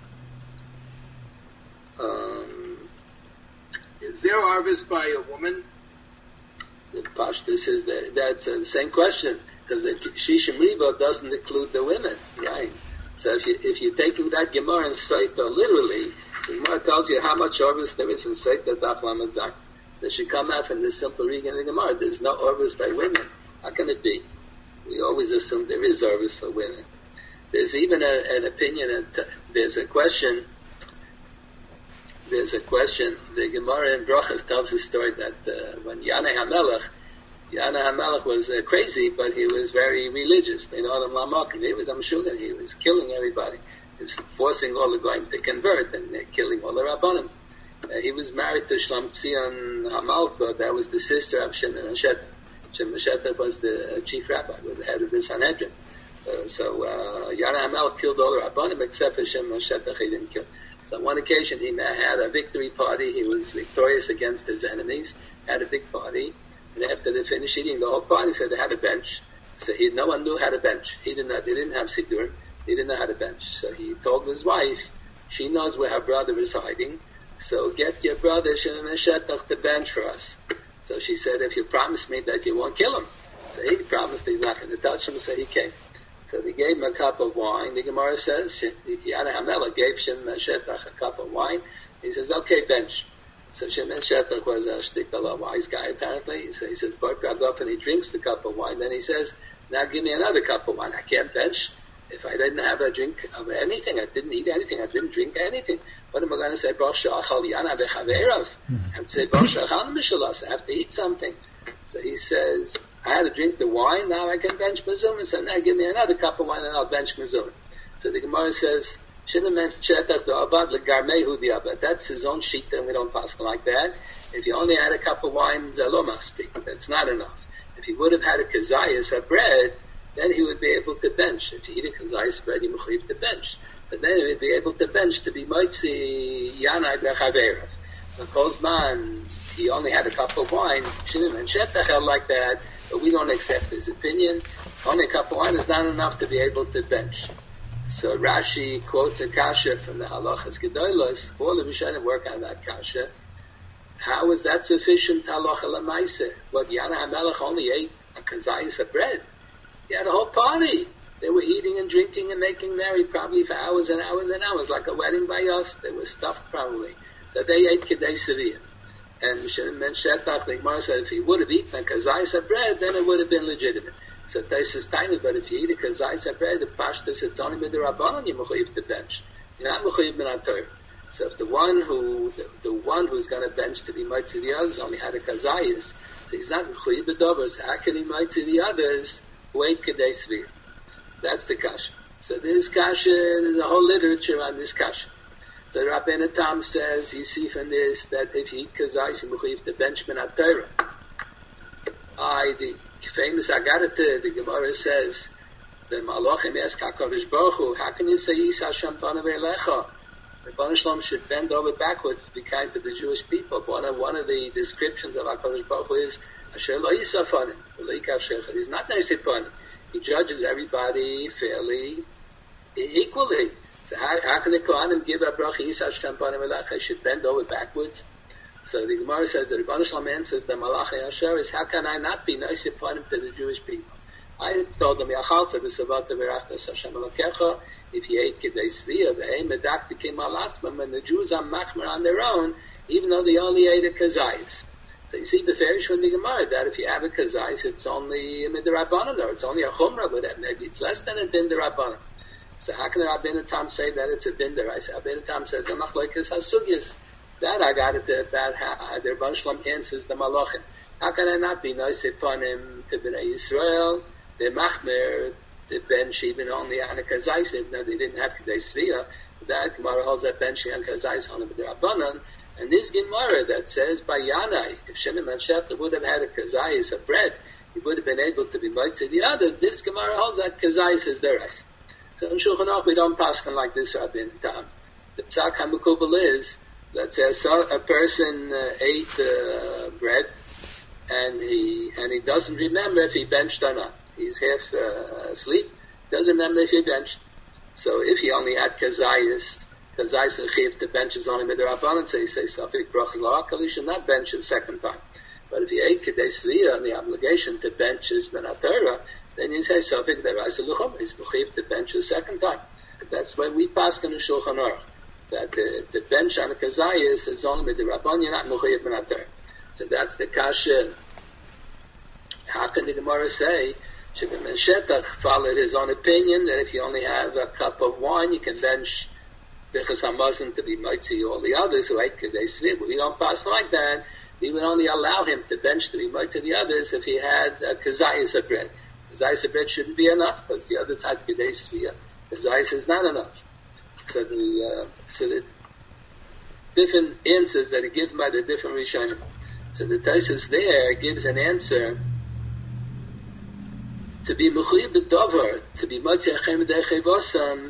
Um, Is there harvest by a woman? The pashtus is that that's uh, the same question because the Shishim Riba doesn't include the women, right? So if you if you're taking that Gemara in Saita literally, the Gemara tells you how much Orvis there is in Saita Daf Lamed Zayin. So it should come out from this simple reading in the Gemara. There's no Orvis by women. How can it be? We always assume there is Orvis for women. There's even a, an opinion, and there's a question. There's a question. The Gemara in Brachas tells the story that uh, when Yanai HaMelech, Yanai HaMelech was uh, crazy, but he was very religious. He was, I'm sure that he was killing everybody. He was forcing all the goyim to convert and uh, killing all the Rabbanim. Uh, he was married to Shlam Tzion HaMalka, that was the sister of Shem Meshetach. Shem Meshetach was the chief rabbi, was the head of the Sanhedrin. Uh, so uh, Yanai HaMelech killed all the Rabbanim except for Shem Meshetach he didn't kill. So on one occasion he had a victory party. He was victorious against his enemies, had a big party. And after they finished eating the whole party, so they had a bench. So he, no one knew how to bench. He didn't know, they didn't have Siddur. He didn't know how to bench. So he told his wife, she knows where her brother is hiding. So get your brother Shem Meshetach to bench for us. So she said, if you promise me that you won't kill him. So he promised he's not going to touch him. So he came. So So they gave him a cup of wine. The Gemara says, Yana Hamela gave Shimon Shetach a cup of wine. He says, okay, bench. So Shimon Shetach was a shtikala wise guy, apparently. So he says, Baruch Rabbav, and he drinks the cup of wine. Then he says, now give me another cup of wine. I can't bench. If I didn't have a drink of anything, I didn't eat anything, I didn't drink anything, what am I going to say? Baruch Shachal Yana Bechaverav. I have to say, Baruch Shachal Mishalas. I have to eat something. So he says, I had to drink the wine, now I can bench Mizum. And so now give me another cup of wine and I'll bench Mizum. So the Gemara says, shouldn't have mentioned Shetach the Abad, Legarmehu the Abad. That's his own sheet, and we don't pass like that. If you only had a cup of wine, Zaloma speak. That's not enough. If he would have had a kazayas, a bread, then he would be able to bench. If you eat a kazayas bread, you mechuyev to bench. But then he would be able to bench to be Moitzi Yanai Bechaverav. Because man, he only had a cup of wine. Shouldn't have Shetach held like that. But we don't accept his opinion. Only a cup of wine is not enough to be able to bench. So Rashi quotes a kasha from the Halachas Gedolos. All the Rishonim work on that kasha. How is that sufficient halacha lemaaseh? What, Yana HaMelech only ate a kazayas of bread? He had a whole party. They were eating and drinking and making merry probably for hours and hours and hours, like a wedding by us. They were stuffed probably. So they ate Kedei Seviyah. And Shimon Shetach, the Gemara said, if he would have eaten a kazayas of bread, then it would have been legitimate. So Tais is tiny, but if you eat a kazayas of bread, the pashtus, it's only with the Rabbanon, you're mechuyev to bench. You're not mechuyev min haTorah. So if the one who, the, the one who's going to bench to be mitzvah the others only had a kazayas, so he's not mechuyev b'dovers. How can he mitzvah the others who ate Kedei Seviyah? That's the kasha. So this kasha, there's a whole literature on this kasha. So Rabbeinu Tam says, you see from this, that if you eat kazayas, you mechuyev to bench min haTorah. I, the famous Agarata, the Gemara says, the Malachim ask HaKadosh Baruch Hu, how can you say Yisa Hashem Panav Elecha? The Rebbeinu Shalom should bend over backwards to be kind to the Jewish people. One of, one of the descriptions of HaKadosh Baruch Hu is Asher Lo Yisa Fanim, he's not nice upon him. He judges everybody fairly, equally. So how, how can the Kohanim give a bracha Yisa Hashem Panav Elecha? He should bend over backwards. So the Gemara says, the Rebbeinu Shalom answers, the Malachim Asher is, how can I not be nice upon him to the Jewish people? I told them, Yachalta v'savata v'rachtas Hashem Elokecha, if you ate Kedei Seviyah, v'heim medaktikim al atzmam, and the Jews are machmer on their own, even though they only ate a kazayas. So you see the farish from the Gemara, that if you have a kazayas, it's only a midrabanan, or it's only a chumrah with it, maybe it's less than a din derabanan. So how can the Rabbeinu Tam say that it's a din der? I say, Rabbeinu Tam says, I'm not like his hasugyas. That I got it about how the Rebbeinu Shalom answers the Malachim. How can I not be nice upon him to Bnei Yisrael? The Machmer, the bench even only on a kazayis, even though they didn't have Kedei Seviyah. That Gemara holds that bench on kazayis on the Rabbanan. And this Gemara that says by Yanai, if Shimon ben Shetach would have had a kazayis of bread, he would have been able to be mitzvah the others. This Gemara holds that kazayis is the rest. So in Shulchan Aruch we don't pass on like this, Rabbeinu Tam. The Psak HaMekubal is, let's say a person uh, ate uh, bread and he and he doesn't remember if he benched or not. He's half uh, asleep, doesn't remember if he benched. So if he only had kazayas, kazayas and chiv to bench is only midrabanan, so he says safik brachas la'akal, he should not bench the second time. But if he ate Kedei Seviyah and the obligation to bench is ben haTorah, then you say safik deraisa l'chum, he's mechiv to bench the second time. That's why we pass on the Shulchan Aruch, that the, the bench on the kazayas is only midrabanan, you're not mechiv ben haTorah. So that's the kasha. How can the Gemara say Shimon ben Shetach followed his own opinion that if you only have a cup of wine, you can bench Bechas HaMazon to be mitzi all the others who ate Kedei Seviyah. We don't pass like that. We would only allow him to bench to be mitzi the others if he had a kazayas of bread. Kazayas of bread shouldn't be enough because the others had Kedei Seviyah. Kazayas is not enough. So the uh, so the different answers that are given by the different Rishonim. So the Taisus there gives an answer. To be mechuyev b'davar, to be matzeh achem b'derech v'osam,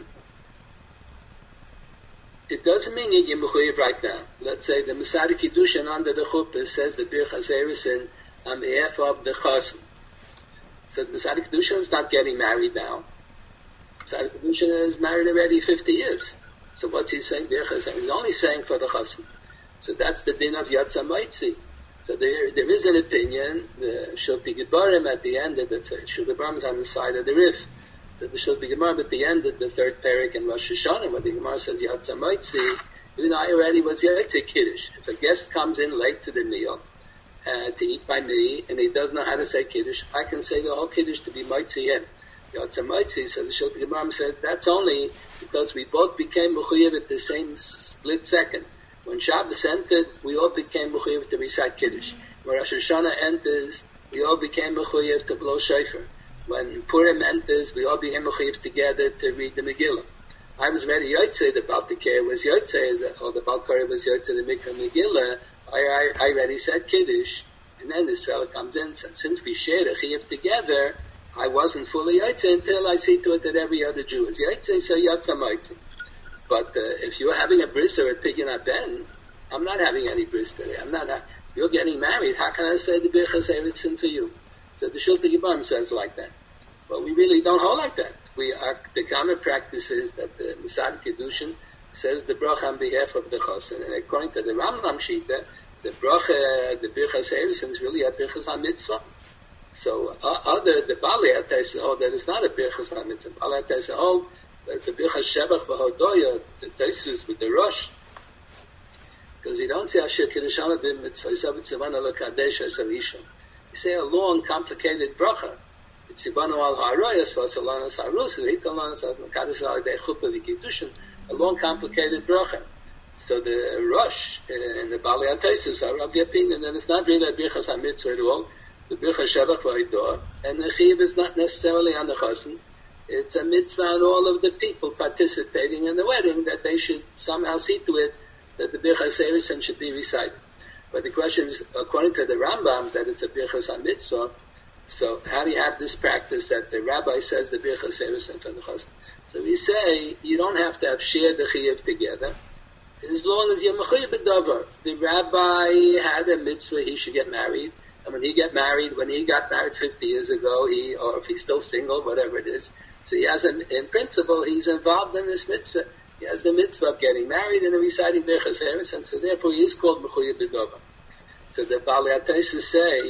it doesn't mean that you're mechuyev right now. Let's say the Masada Kiddushin under the chuppah says the Birchas Erusin on behalf of the chassan. So the Masada Kiddushin is not getting married now. Masada Kiddushin is married already fifty years. So what's he saying? Birchas Erusin. He's only saying for the chassan. So that's the din of Yatza Maitzi. So there, there is an opinion, the Shulti Gebarim at the end of the Shulti Gebarim is on the side of the Rif, So the Shulti Gemara at the end of the third parak in Rosh Hashanah, when the Gemara says Yatsa Moitzi, even though I already was Yatsa Kiddush. If a guest comes in late to the meal uh, to eat by me and he doesn't know how to say Kiddush, I can say the whole Kiddush to be Moitzi him. Yatsa Moitzi, so the Shulti Gemara said that's only because we both became Mechuyev at the same split second. When Shabbos entered, we all became Mechuyev to recite Kiddush. When Rosh Hashanah enters, we all became Mechuyev to blow shofar. When Purim enters, we all became Mechuyev together to read the Megillah. I was ready Yotzei, the Baltikeh was Yotzei, or the Balkari was Yotzei, the Mikra Megillah. I, I, I already said Kiddush. And then this fellow comes in and says, since we shared a Chiyuv together, I wasn't fully Yotzei until I see to it that every other Jew is Yotzei, so Yatsa Moitzi. But uh, if you're having a bris or a pidyon ben, I'm not having any bris today. I'm not. Ha- you're getting married. How can I say the birchas eretzim for you? So the Shulti Gemara says like that. But we really don't hold like that. We are, the common practice is that the Masad Kedushin says the bracha on behalf of the chosin, and according to the Rambam Shita, the bracha, the birchas eretzim is really a birchas mitzvah. So uh, other the Bali Atay says, oh, that is not a birchas mitzvah. Bali Atay says, oh, that's a birchas shevach v'hodoya, the Taisus with the Rosh. Because you don't say Asher Kiddushana b'im mitzvah, Tzivanu al Kadesh Esavishon. You say a long, complicated bracha. It's Tzivanu al Ha'arayas, V'asalanas Ha'arus, V'hitalanas Ha'akadosh Ha'adei Chuppah V'kiddushin, a long, complicated bracha. So the Rosh and the Bali Ataisus are of the opinion that it's not really a birchas HaMitzvah at all, the birchas shevach v'hodoya, and the chiyuv is not necessarily on the chosin. It's a mitzvah on all of the people participating in the wedding that they should somehow see to it that the birchas eretzim should be recited. But the question is, according to the Rambam, that it's a birchas mitzvah. So how do you have this practice that the rabbi says the birchas eretzim for the chosin? So we say you don't have to have shared the chiyuv together, as long as you're mechuyev b'davar. The rabbi had a mitzvah; he should get married, and when he get married, when he got married fifty years ago, he or if he's still single, whatever it is. So he has, a, in principle, he's involved in this mitzvah. He has the mitzvah of getting married and reciting birchas eretzim, and so therefore he is called mechuyev b'davar. So the Baalei HaTosfos say,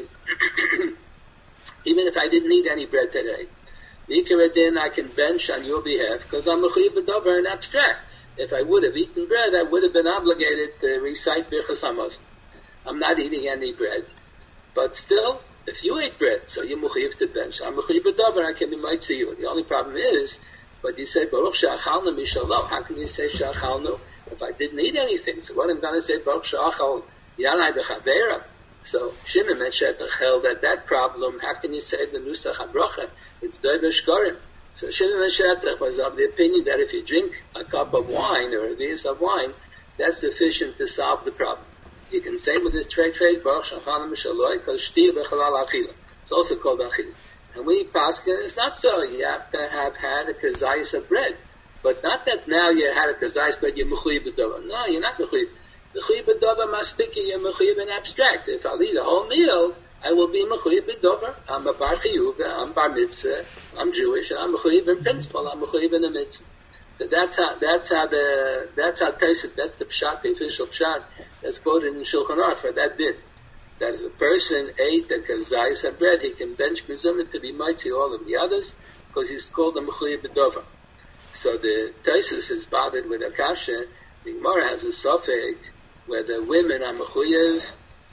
even if I didn't eat any bread today, Mikra Din I can bench on your behalf because I'm mechuyev b'davar in abstract. If I would have eaten bread, I would have been obligated to recite birchas hamazon. I'm not eating any bread, but still, if you ate bread, so you're mechuyev to bench. I'm mechuyev b'davar, I can be mitzvah you. The only problem is, but you say Baruch she'achalnu mishalom. How can you say she'achalnu if I didn't eat anything? So what I'm going to say Baruch she'achal yanai b'chavera. So Shimon and Shetach held that that problem. How can you say the nusach habracha? It's doiver shkorim. So Shimon and Shetach was of the opinion that if you drink a cup of wine or a vase of wine, that's sufficient to solve the problem. You can say with this trade phrase, Baruch Shachanam Shaloi, because Shtir B'chalal Achila. It's also called Achila. And we paskin, it's not so. You have to have had a kazayas of bread. But not that now you had a kazayas bread, you're mechuyev b'davar. No, you're not mechuyev. Mechuyev b'davar must speak, you're mechuyev in abstract. If I'll eat a whole meal, I will be mechuyev b'davar. I'm a bar chiyuv, I'm bar mitzvah, I'm Jewish, and I'm mechuyev in principle, I'm mechuyev in the mitzvah. So that's how, that's how the, that's how Tosfos, that's the pshat, the official pshat, that's quoted in Shulchan Aruch for that bit. That if a person ate a kazayas of bread, he can bench mizumah to be mighty all of the others, because he's called a mechuyev b'davar. So the Tosfos is bothered with a kasha. The Gemara has a suffix whether women are mechuyev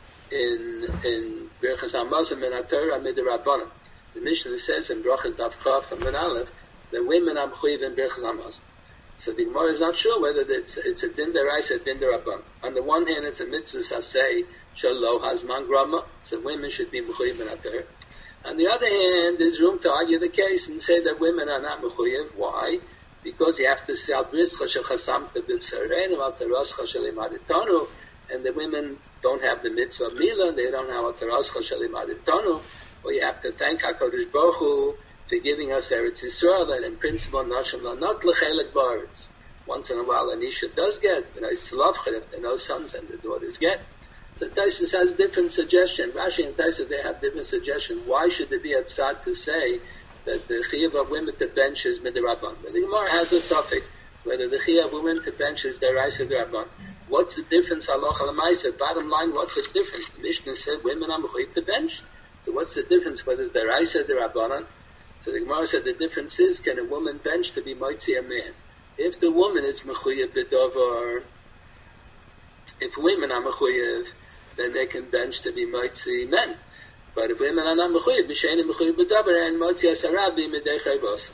in in birchas hamazon min haTorah midrabanan. The Mishnah says in brachas daf chaf and min aleph that women are mechuyev in birchas hamazon. So the Gemara is not sure whether it's, it's a din deraisa, a din derabanan. On the one hand, it's a mitzvah sasei shelo hazman grama, so women should be mechuyev in haTorah. On the other hand, there's room to argue the case and say that women are not mechuyev. Why? Because you have to say al brischa shechasamta b'bsareinu al terascha shelimaditanu, and the women don't have the mitzvah of milah, they don't have al terascha shelimaditanu. Or you have to thank HaKadosh Baruch Hu for giving us Eretz Yisrael, and in principle, Nashim Lanot L'Chelek Ba'aretz. Once in a while, Anisha does get, but I still love if there are no sons and the daughters get. So Tosfos has different suggestion. Rashi and Tosfos, they have different suggestion. Why should there be a tzad to say that the chiyuv of women to bench is midrabban? But the Gemara has a suffix whether the chiyuv of women to bench is deraisa derabban. What's the difference? Halacha l'maisa. Bottom line, what's the difference? The Mishnah said women are mechuyev to bench. So what's the difference whether it's deraisa derabbanan? So the Gemara said the difference is, can a woman bench to be Moitzi a man? If the woman is Mechuyev B'Dovar, if women are Mechuyev, then they can bench to be Moitzi men. But if women are not Mechuyev, Mishaini Mechuyev B'Dovar, and Moitzi Asarabi Midei Chayvos.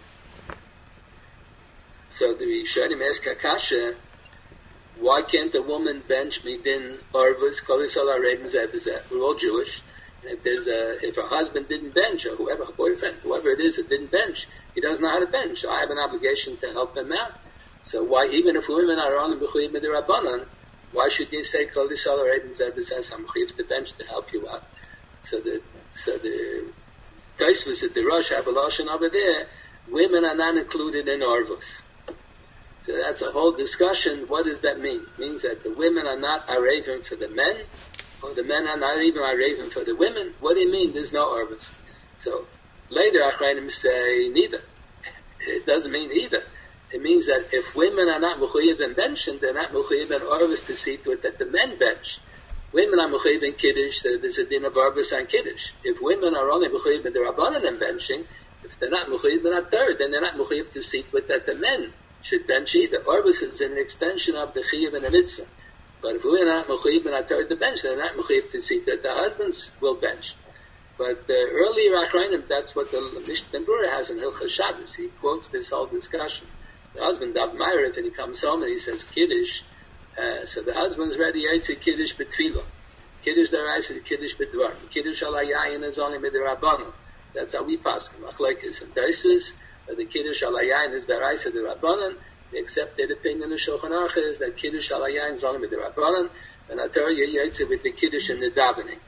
So the Rishonim ask Akasha, why can't a woman bench midin arvus kolisol arebim zeh? We're all Jewish. And if there's a, if her husband didn't bench, or whoever, her boyfriend, whoever it is that didn't bench, he doesn't know how to bench. So I have an obligation to help him out. So why, even if women are on b'chuyim midrabanan, why should you say kolisol arebim zeh says I'm chuyiv to bench to help you out? So the so the Tosfos at the Rosh have a lashon over there. Women are not included in arvus. So that's a whole discussion. What does that mean? It means that the women are not arevim for the men, or the men are not even arevim for the women. What do you mean there's no arvus? So later Achrayim say neither. It doesn't mean either. It means that if women are not mechuyev and benching, they're not mechuyev and arvus to see to it that the men bench. Women are mechuyev in kiddush, so there's a din of arvus and kiddush. If women are only mechuyev in the rabbanan and benching, if they're not mechuyev and not third, then they're not mechuyev to see to it that the men should bench either. Arvus is an extension of the chiyuv and the mitzvah. But if we're not mechuyev and not third the bench, they're not mechuyev to see that the husbands will bench. But the earlier Achrayim, that's what the Mishnah Berurah has in Hilchos Shabbos. He quotes this whole discussion. The husband, Dav Meirav, and he comes home and he says Kiddush. Uh, so the husband's ready to Kiddush b'tfilah. Kiddush deraisa, Kiddush b'dvar. Kiddush alayayin is only b'derabbanan. That's how we pass machlekes and Tosfos. The Kiddush alayayin is deraisa derabbanan. The accepted opinion of Shulchan Aruch is that Kiddush alayayin is only b'derabbanan. And I tell you, yaitze with the Kiddush and the davening.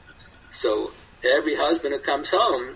So every husband who comes home,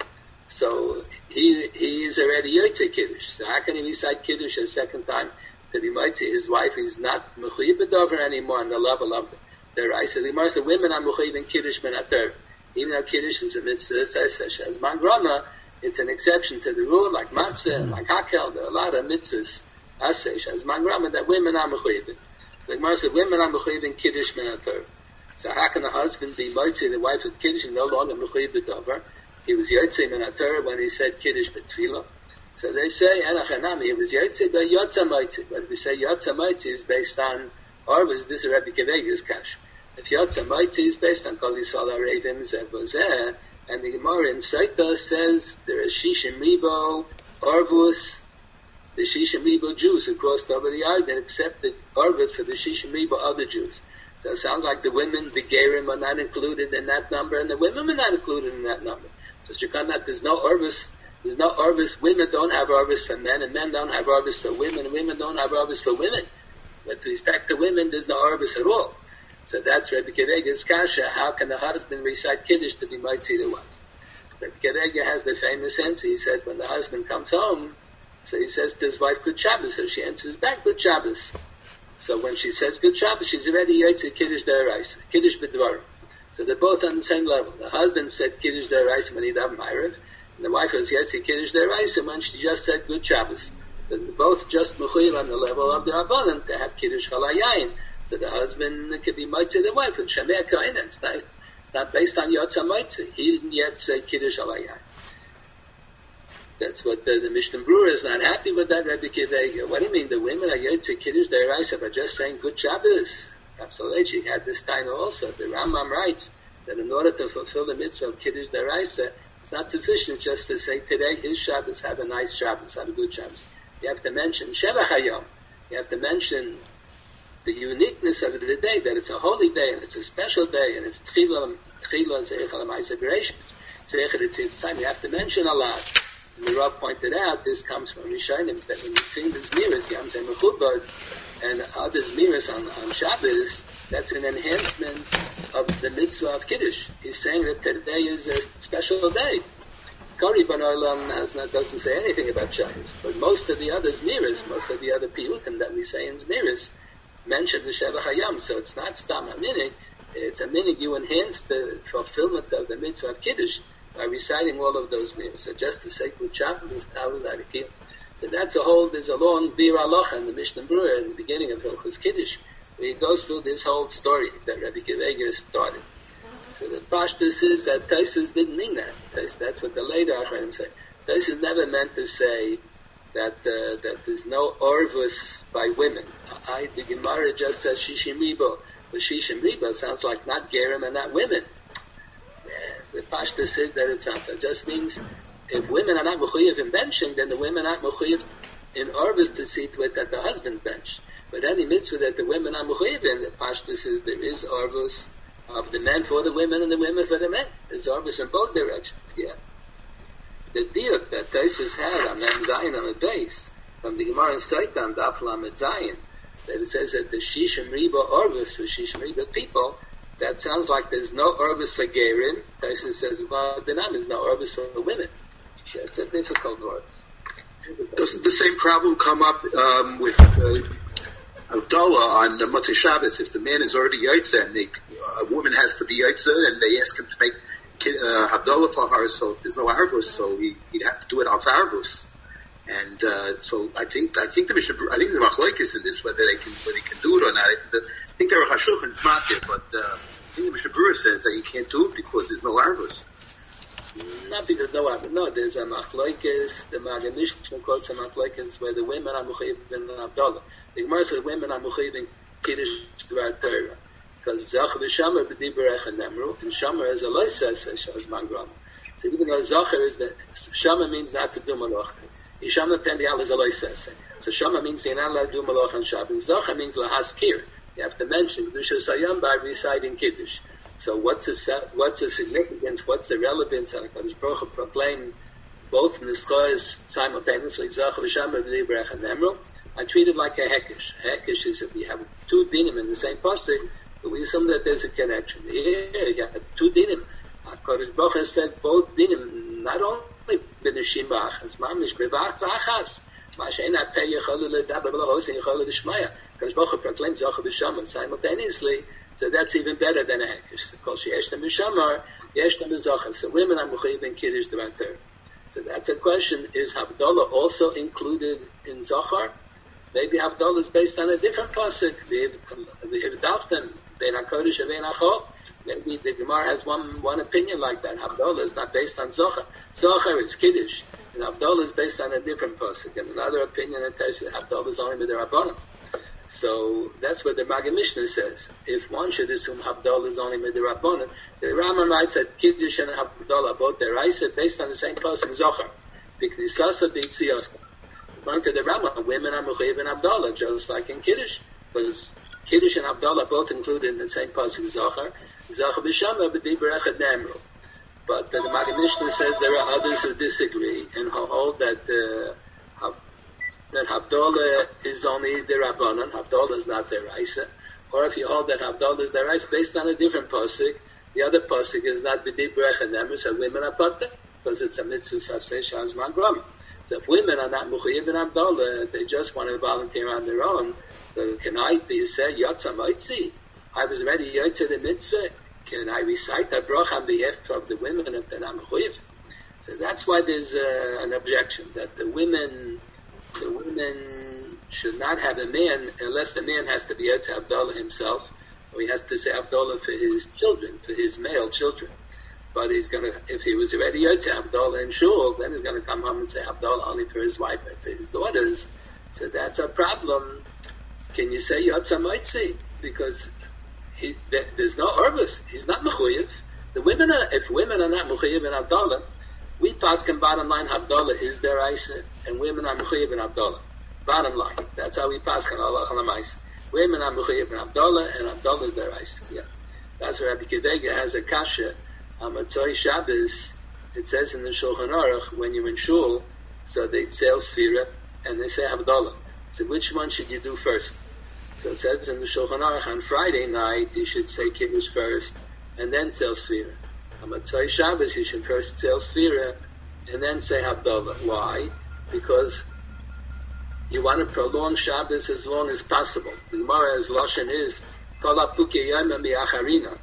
so he he is already yaitze Kiddush. So how can he recite Kiddush a second time to be mitzvah? His wife is not mechuyev b'dover anymore on the level of the deraisa. The most of women are mechuyev in Kiddush menater. Even though Kiddush is a mitzvah, as man grama, it's an exception to the rule, like matzah, mm-hmm. like hakel. There are a lot of mitzvahs, asesh, as man grama, that women are mechuyev. So the Gemara said, women are mechuyev in Kiddush menater. So how can a husband be mitzvah the wife of Kiddush and no longer mechuyev b'dover? He was yotzei menater when he said Kiddush b'tfilah. So they say, Anachanami, he was yotzei the yotza mitzvah. But if we say yotza mitzvah is based on arvus, this is Rabbi Kevega's kash. If Yotza Mitzvah is based on Kol Yisrael Arevim Zeh, and the Gemara in Saita says there is Shishim Ribo, Arvus, the Shishim Ribo Jews who crossed over the yard and accepted Arvus for the Shishim Ribo other Jews. So it sounds like the women, the Gerim, are not included in that number, and the women are not included in that number. So Shekanat, there's no Arvus, there's no Arvus, women don't have Arvus for men, and men don't have Arvus for women, and women don't have Arvus for women. But with respect to women, there's no Arvus at all. So that's Rabbi Kevega's kasha. How can the husband recite Kiddush to be mitzvah the wife? Rabbi Kevega has the famous answer. He says when the husband comes home, so he says to his wife, Good Shabbos. So she answers back, Good Shabbos. So when she says Good Shabbos, she's already yotze Kiddush deraisa, Kiddush b'dvarim. So they're both on the same level. The husband said Kiddush deraisa when he dav Meirav, and the wife was yotze Kiddush deraisa when she just said Good Shabbos. They're both just mechuyev on the level of the Rabbanan to have Kiddush halayayin. So the husband could be mitzvah the wife with Shemei Kaina. It's not, it's not based on Yotza Mitzvah. He didn't yet say Kiddush Alayah. That's what the, the Mishnah Berurah is not happy with that, Rabbi Kevega. What do you mean? The women are Yotze Kiddush Deraisa by just saying Good Shabbos? Absolutely. He had this time also. The Rambam writes that in order to fulfill the mitzvah of Kiddush Deraisa, it's not sufficient just to say today is Shabbos, have a nice Shabbos, have a good Shabbos. You have to mention Shevach Hayom. You have to mention the uniqueness of the day, that it's a holy day, and it's a special day, and it's Tchila, Tchila, Zeich HaLamaisa Bereishis, Zeich HaLetzim. You have to mention a lot. And the Rav pointed out, this comes from Rishonim, that when you sing the Zmiris, Yam Zeh Mechubad, and other Zmiris on, on Shabbos, that's an enhancement of the mitzvah of Kiddush. He's saying that today is a special day. Kari Ben Olam doesn't say anything about Shabbos, but most of the other Zmiris, most of the other Piyutim that we say in Zmiris, mention the Shevach Hayam, so it's not Stam HaMinig, it's a minig. You enhance the fulfillment of the mitzvah of Kiddush by reciting all of those mitzvahs. So just to say Good Shabbos, how is that a kid? So that's a whole, there's a long Bir Alocha in the Mishnah Berurah in the beginning of Hilchos Kiddush, where he goes through this whole story that Rabbi Kevega started. So the Pashtus is that Tosfos didn't mean that. That's what the later Achronim say. This is never meant to say that uh, that there's no orvus by women. I, the Gemara just says shishim ribo. The shishim ribo sounds like not gerim and not women. Yeah, the pashta says that it's not. It just means if women are not mechuyev in benching, then the women are not mechuyev in orvus to see to it that the husband bench. But any mitzvah that the women are mechuyev in, the pashta says there is orvus of the men for the women and the women for the men. There's orvus in both directions. Yeah. The diuk that Taisus had on Mem Zayin on the base from the Gemara in Saitan, Daf Lamed Zayin, that it says that the Shishim Riba Orvus for Shishim Riba people, that sounds like there's no Orvus for Gerim. Taisus says, well, then there's no Orvus for women. That's a difficult word. Doesn't the same problem come up um, with uh, Abdullah on uh, Motzei Shabbos? If the man is already Yotze and they, uh, a woman has to be Yotze and they ask him to make Uh, Havdalah for her, so if there's no Arvus, so he, he'd have to do it als Arvus. And uh, so I think I think the Mishnah, I think the Machlokes in this, whether they can whether they can do it or not. I think the, I think the Aruch HaShulchan is not there, but uh, I think the Mishnah Berurah says that you can't do it because there's no Arvus. Not because no Arvus. No, there's a Machlokes. The Magen Mishnah quotes a Machlokes where the women are Mechuyev in Havdalah. The Gemara says women are Mechuyev in Kiddush Dvar Torah. Because Zachar v'Shamar b'diberech and Nemru, and Shamar is a loises as mangram. So even though Zachar is that Shamar means not to do malacha. Yishamar pendial is a loises. So Shamar means you're not allowed to do malacha on Shabbos. Zachar means lahaskir. You have to mention Kedusha Sayam by reciting Kiddush. So what's the what's the significance? What's the relevance? And Hakadosh Baruch Hu proclaimed both nischos simultaneously. Zachar v'Shamar b'diberech and Nemru. I treat it like a hekesh. A hekesh is if we have two dinim in the same pasuk. We assume that there's a connection. Here you have two dinim. HaKadosh Baruch Hu said both dinim, not only b'neshim b'achas, mamish b'vach v'achas. Ma'ashein ha'peh yecholu l'daber v'lohos and yecholu l'shmaya. HaKadosh Baruch Hu proclaims Zachar v'Shamar simultaneously, so that's even better than a hekesh. Kol sheyesh them v'Shamar, yesh them v'Zachar. So women are mechuyev in Kiddush Dvar Torah. So that's a question, is Havdalah also included in Zachar? Maybe Havdalah is based on a different pasuk. V'hivdaltem. Maybe the Gemara has one one opinion like that. Havdalah is not based on Zohar. Zohar is Kiddush, and Havdalah is based on a different pasuk. And another opinion that tells you Havdalah is only with the Rabbanim. So that's what the Magen Mishnah says. If one should assume Havdalah is only with the Rabbanim, the Rambam writes that Kiddush and Havdalah both the Raisa based on the same pasuk Zohar. B'knisasa b'yitziasa. According to the Rambam, women are mechuyev in Havdalah just like in Kiddush, because Kiddush and Havdalah both included in the same pasuk Zachar. Zachar v'Shamar b'diberech and Nemru. But uh, the Magen Mishnah says there are others who disagree and who hold that uh, that Havdalah is only the Rabbanan. Havdalah is not the Raisa. Or if you hold that Havdalah is the Raisa based on a different pasuk, the other pasuk is not b'diberech and Nemru, so women are pater because it's a mitzvah saseh shaz mangram. So if women are not mechuyev in Havdalah, they just want to volunteer on their own. So can I be say Yotza Moitzi? I was ready Yotza the mitzvah. Can I recite that bracha on behalf of the women if they're not mechuyev? So that's why there's uh, an objection that the women, the women should not have a man unless the man has to be Yotza Havdalah himself, or he has to say Havdalah for his children, for his male children. But he's gonna, if he was already Yotze Havdalah in shul, then he's gonna come home and say Havdalah only for his wife and for his daughters. So that's a problem. Can you say Yotza Moitzi? Because he, there's no Orvus. He's not mechuyev. The women are, if women are not mechuyev in Havdalah, we paskin bottom line Havdalah is their Isa, and women are mechuyev in Havdalah. Bottom line. That's how we paskin Allah Chalamais. Women are mechuyev in Havdalah, and Havdalah is their Isa. Yeah. That's where Rabbi Kedega has a kasha. On Motzei Shabbos, it says in the Shulchan Aruch, when you're in shul, so they say Sfira, and they say Havdalah. So which one should you do first? So it says in the Shulchan Aruch, on Friday night, you should say Kiddush first, and then say Sfira. On Motzei Shabbos, you should first say Sfira, and then say Havdalah. Why? Because you want to prolong Shabbos as long as possible. The Gemara's Lashon is, Kol ha'pukei yoma mi'acharina.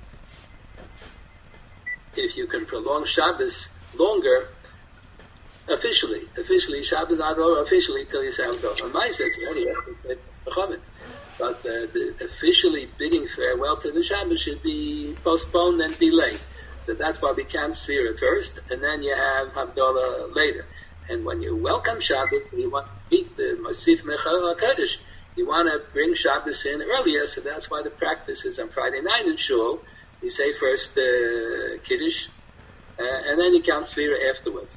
If you can prolong Shabbos longer, officially, officially, Shabbos not over officially till you say Havdalah. On my side, it's already after but uh, the officially bidding farewell to the Shabbos should be postponed and delayed. So that's why we can't sphere it first, and then you have Havdalah later. And when you welcome Shabbos, you want to beat the Masif Mechal HaKadosh. You want to bring Shabbos in earlier, so that's why the practice is on Friday night in Shul. You say first uh, Kiddush, uh, and then you count Sfira afterwards.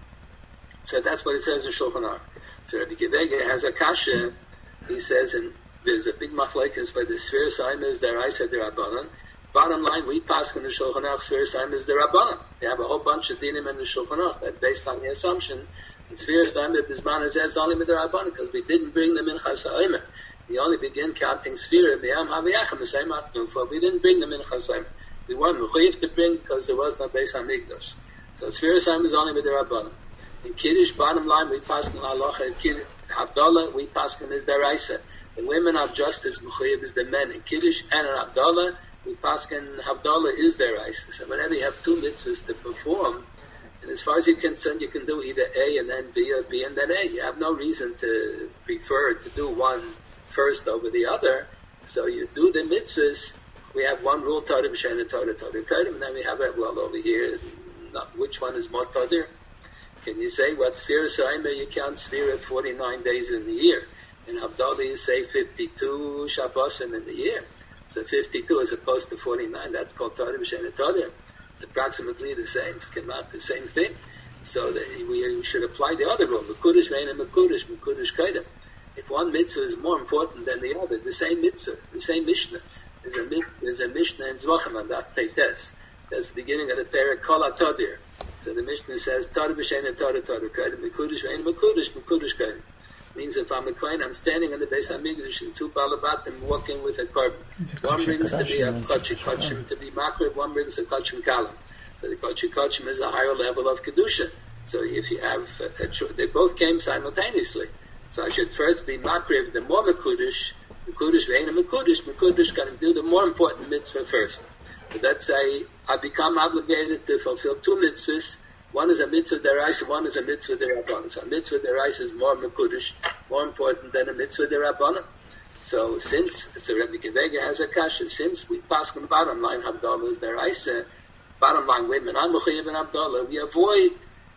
So that's what it says in Shulchan Aruch. So Rabbi Kivega has a kasha. He says, and there's a big machlekes by the Sfira Saim is der Isa der Rabbanan. Bottom line, we pass in the Shulchan Aruch Sfira Saim is der Rabbanan. They have a whole bunch of dinim in the Shulchan Aruch that based on the assumption that Sfira Saim that this man is only with the Rabbanan because we didn't bring the Minchas Ha'omer. We only begin counting Sfira B'yam Haviyachem the same Atnufa. We didn't bring the Minchas Ha'omer. We weren't mechuyev to bring because there was no Beis Hamikdash. So Sfira Saim is only with the Rabbanan. In Kiddush, bottom line, we pass in Halacha. Kiddush, Havdalah, we pass in is deraisa. The women are just as mechuyev as the men. In Kiddush and in Havdalah, we pass in Havdalah is deraisa. So whenever you have two mitzvahs to perform, and as far as you're concerned, you can do either A and then B or B and then A. You have no reason to prefer to do one first over the other. So you do the mitzvahs. We have one rule, Torah B'Shem and Torah Torah Kodim, and then we have it, well, over here, not, which one is more Torah? Can you say what Sfira Saima, you count Sfira forty-nine days in the year. In Havdalah, you say fifty-two Shabbosim in the year. So fifty-two as opposed to forty-nine, that's called Torah B'Shem and Torah. It's approximately the same, it's not the same thing. So that we should apply the other rule, Mekudesh Ve'ena Mekudesh, Mekudesh Kodim. If one mitzvah is more important than the other, the same mitzvah, the same Mishnah. There's a, there's a Mishnah in Zvachim on that Peites. That's the beginning of the parak Kol HaTodir. So the Mishnah says, Torah B'Shem Torah Torah Kodim, Mekudesh Ve'en Mekudesh, Mekudesh Kodim. Means if I'm a Kohen, I'm standing on the Beis HaMikdash and two Balabatim walking with a korban. One brings to be a Kodesh Kodshim, to be Makrib, one brings a Kodshim Kalam. So the Kodesh Kodshim is a higher level of Kedusha. So if you have, a, a, they both came simultaneously. So I should first be Makrib, the more Mekudesh, Mekudesh Ve'ena Mekudesh, Mekudesh can do the more important mitzvah first. But let's say I become obligated to fulfill two mitzvahs. One is a mitzvah deraisa, one is a mitzvah derabbanan. So a mitzvah deraisa is more Mekudesh, more important than a mitzvah derabbanan. So since, so Rabbi Kivega has a kasha, since we pass on the bottom line, Havdalah is deraisa, bottom line women, I'm mechuyev in Havdalah, we avoid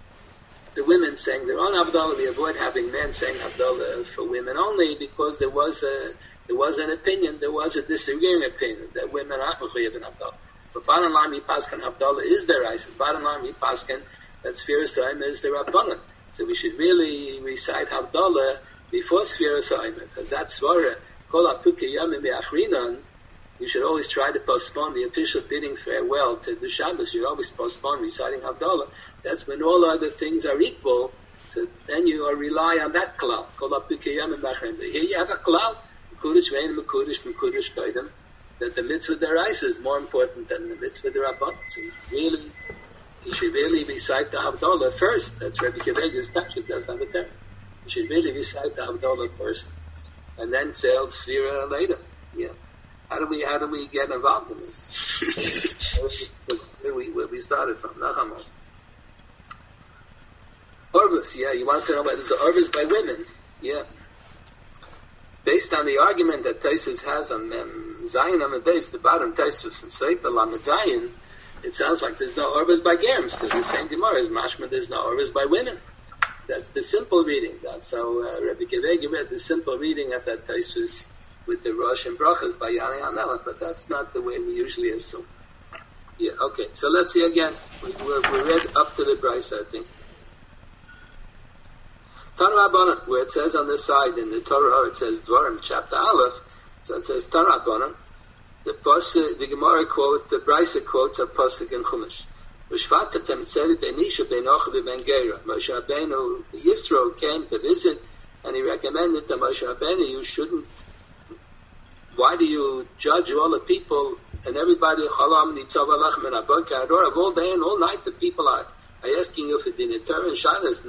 the women saying their own Havdalah, we avoid having men saying Havdalah for women only because there was a There was an opinion, there was a disagreeing opinion that women are mechuyev in Havdalah. But bottom line, we paskin Havdalah is their rice. Bottom line, we paskin that Sfira Saima is their Rabbanan. So we should really recite Havdalah before Sfira Saima, because that's Svara. Kol HaPukei Yomim Be'achrinan, you should always try to postpone the official bidding farewell to the Shabbos. You should always postpone reciting Havdalah. That's when all other things are equal. So then you rely on that klal. Kol HaPukei Yomim Be'achrinan. But here you have a klal. Mekudesh Ve'en Mekudesh, Mekudesh Kodim, that the mitzvah deraisa is more important than the mitzvah derabbanan. So really, you should really recite the Havdalah first. That's Rabbi Kivega's kasha, does not have there. You should really recite the Havdalah first, and then say El Sfira later. Yeah. How do we how do we get involved in this? where, we, where we started from? Nachamon. Orvus, yeah. You want to know about this? Orvus by women, yeah. Based on the argument that Taisus has on um, Zion on the base, the bottom Taisus and Seita Lamed Zion, it sounds like there's no Orvus by Germs. Because the same Gemara is mashma, there's no Orvus by women. That's the simple reading. That's how uh, Rabbi Kivega read the simple reading at that Taisus with the Rosh and Brachas by Yani Hanela, but that's not the way we usually assume. Yeah, okay. So let's see again. We, we, we read up to the Bryce, I think. Tanra Rabbanan, where it says on this side in the Torah, it says Dvarim, chapter Aleph, so it says Tanra Rabbanan, the Pasuk, the Gemara quote, the Brisa quotes are Pasuk in Chumash. V'shvatatem tzeli benisha beinoch v'ben Geira. Moshe Rabbeinu, Yisro came to visit, and he recommended to Moshe Rabbeinu, you shouldn't, why do you judge all the people, and everybody, Chalam, Nitzav Alach, Men Abba, all day and all night, the people are I asking you for dinner and shilas,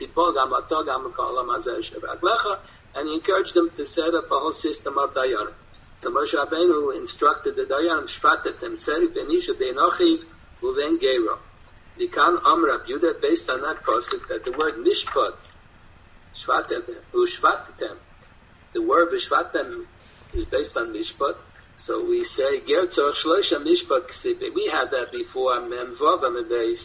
and he encouraged them to set up a whole system of dayanim. So Moshe Rabbeinu instructed the dayanim, shvatatem tzeri benisha beinochiv uven geiro. Nikan Amr Yehuda, based on that pasuk, that the word mishpat, shvatatem, ushvatatem, the word b'shvatem is based on mishpat. So we say ger tzorach shloisha mishpat ksibe. We had that before Mem Vav on the base.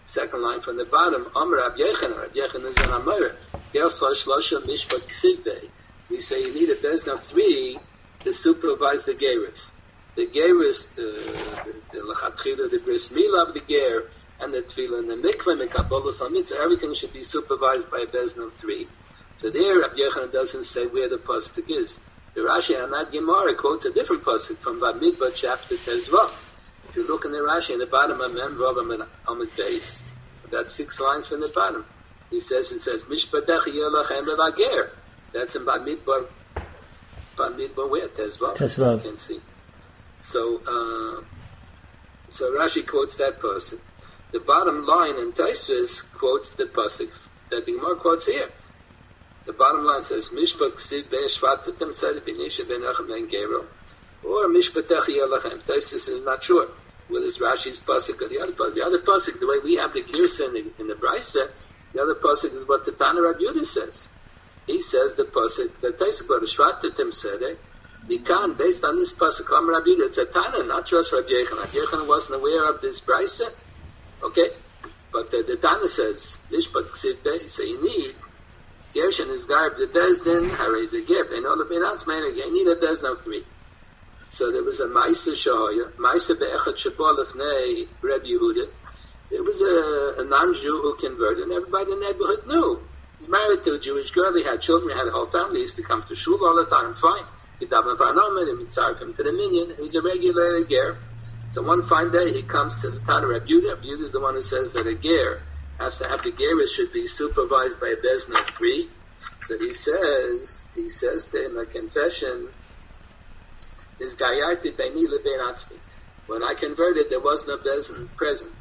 Second line from the bottom, Amr Rab Yechanan. Rab Yechanan is an Amor. Gersa Shlosha Mishpat Ksivbei. We say you need a bezna of three to supervise the gerus. The gerus, the lechatchila, the bris milah of the ger, and the tefillah, and the mikvah, and the kabbalah, so everything should be supervised by a bezna of three. So there, Rabbi Yechanan doesn't say where the pasuk is. The Rashi on that Gemara quotes a different pasuk from Bamidbar chapter Tezvah. If you look in the Rashi in the bottom of Mem Vav Amid Beis, about six lines from the bottom, he says it says Mishpatech Yelachem Levager. That's in Bamidbar. Bamidbar where Tezvah? Tezvah. You can see. So, uh, so Rashi quotes that pasuk. The bottom line in Taisvis quotes the pasuk that the Gemara quotes here. The bottom line says, Mishpat Ksiv Be'eshvatatem said B'nisha Be'nachem Ben Gero, or Mishpatech Yelachem. Taisvis is not sure whether it's Rashi's pasuk or the other pasuk. The other pasuk, the way we have the Girsa in the, in the Brisa, the other pasuk is what the Tana Rabbi Yehuda says. He says the pasuk, the Taisvis Be'eshvatatem said it, Mikan, based on this pasuk, Am Rabbi Yehuda, it's a Tana, not just Rabbi Yechanan. Rabbi Yechanan wasn't aware of this Brisa. Okay? But uh, the Tana says, Mishpat Ksiv Be, so you need Gershon is garb the Bezdin, Harez a Gib, and all the Benats man again, you need a Bezdin of three. So there was a Maisa Shahoya, Maisa Be'echat Shabbat Lefnei Rabbi Yehuda. There was a, a non-Jew who converted, and everybody in the neighborhood knew. He's married to a Jewish girl, he had children, he had a whole family, he used to come to shul all the time, fine. He'd daven for an omen, and he'd serve him to the minyan, he was a regular ger. So one fine day, he comes to the Tana Rabbi Yehuda. Rabbi Yehuda is the one who says that a ger has to have the gerus should be supervised by a bezna of three. So he says, he says to him a confession, is gayarti beini lebein atzmi. When I converted, there was no bezna present.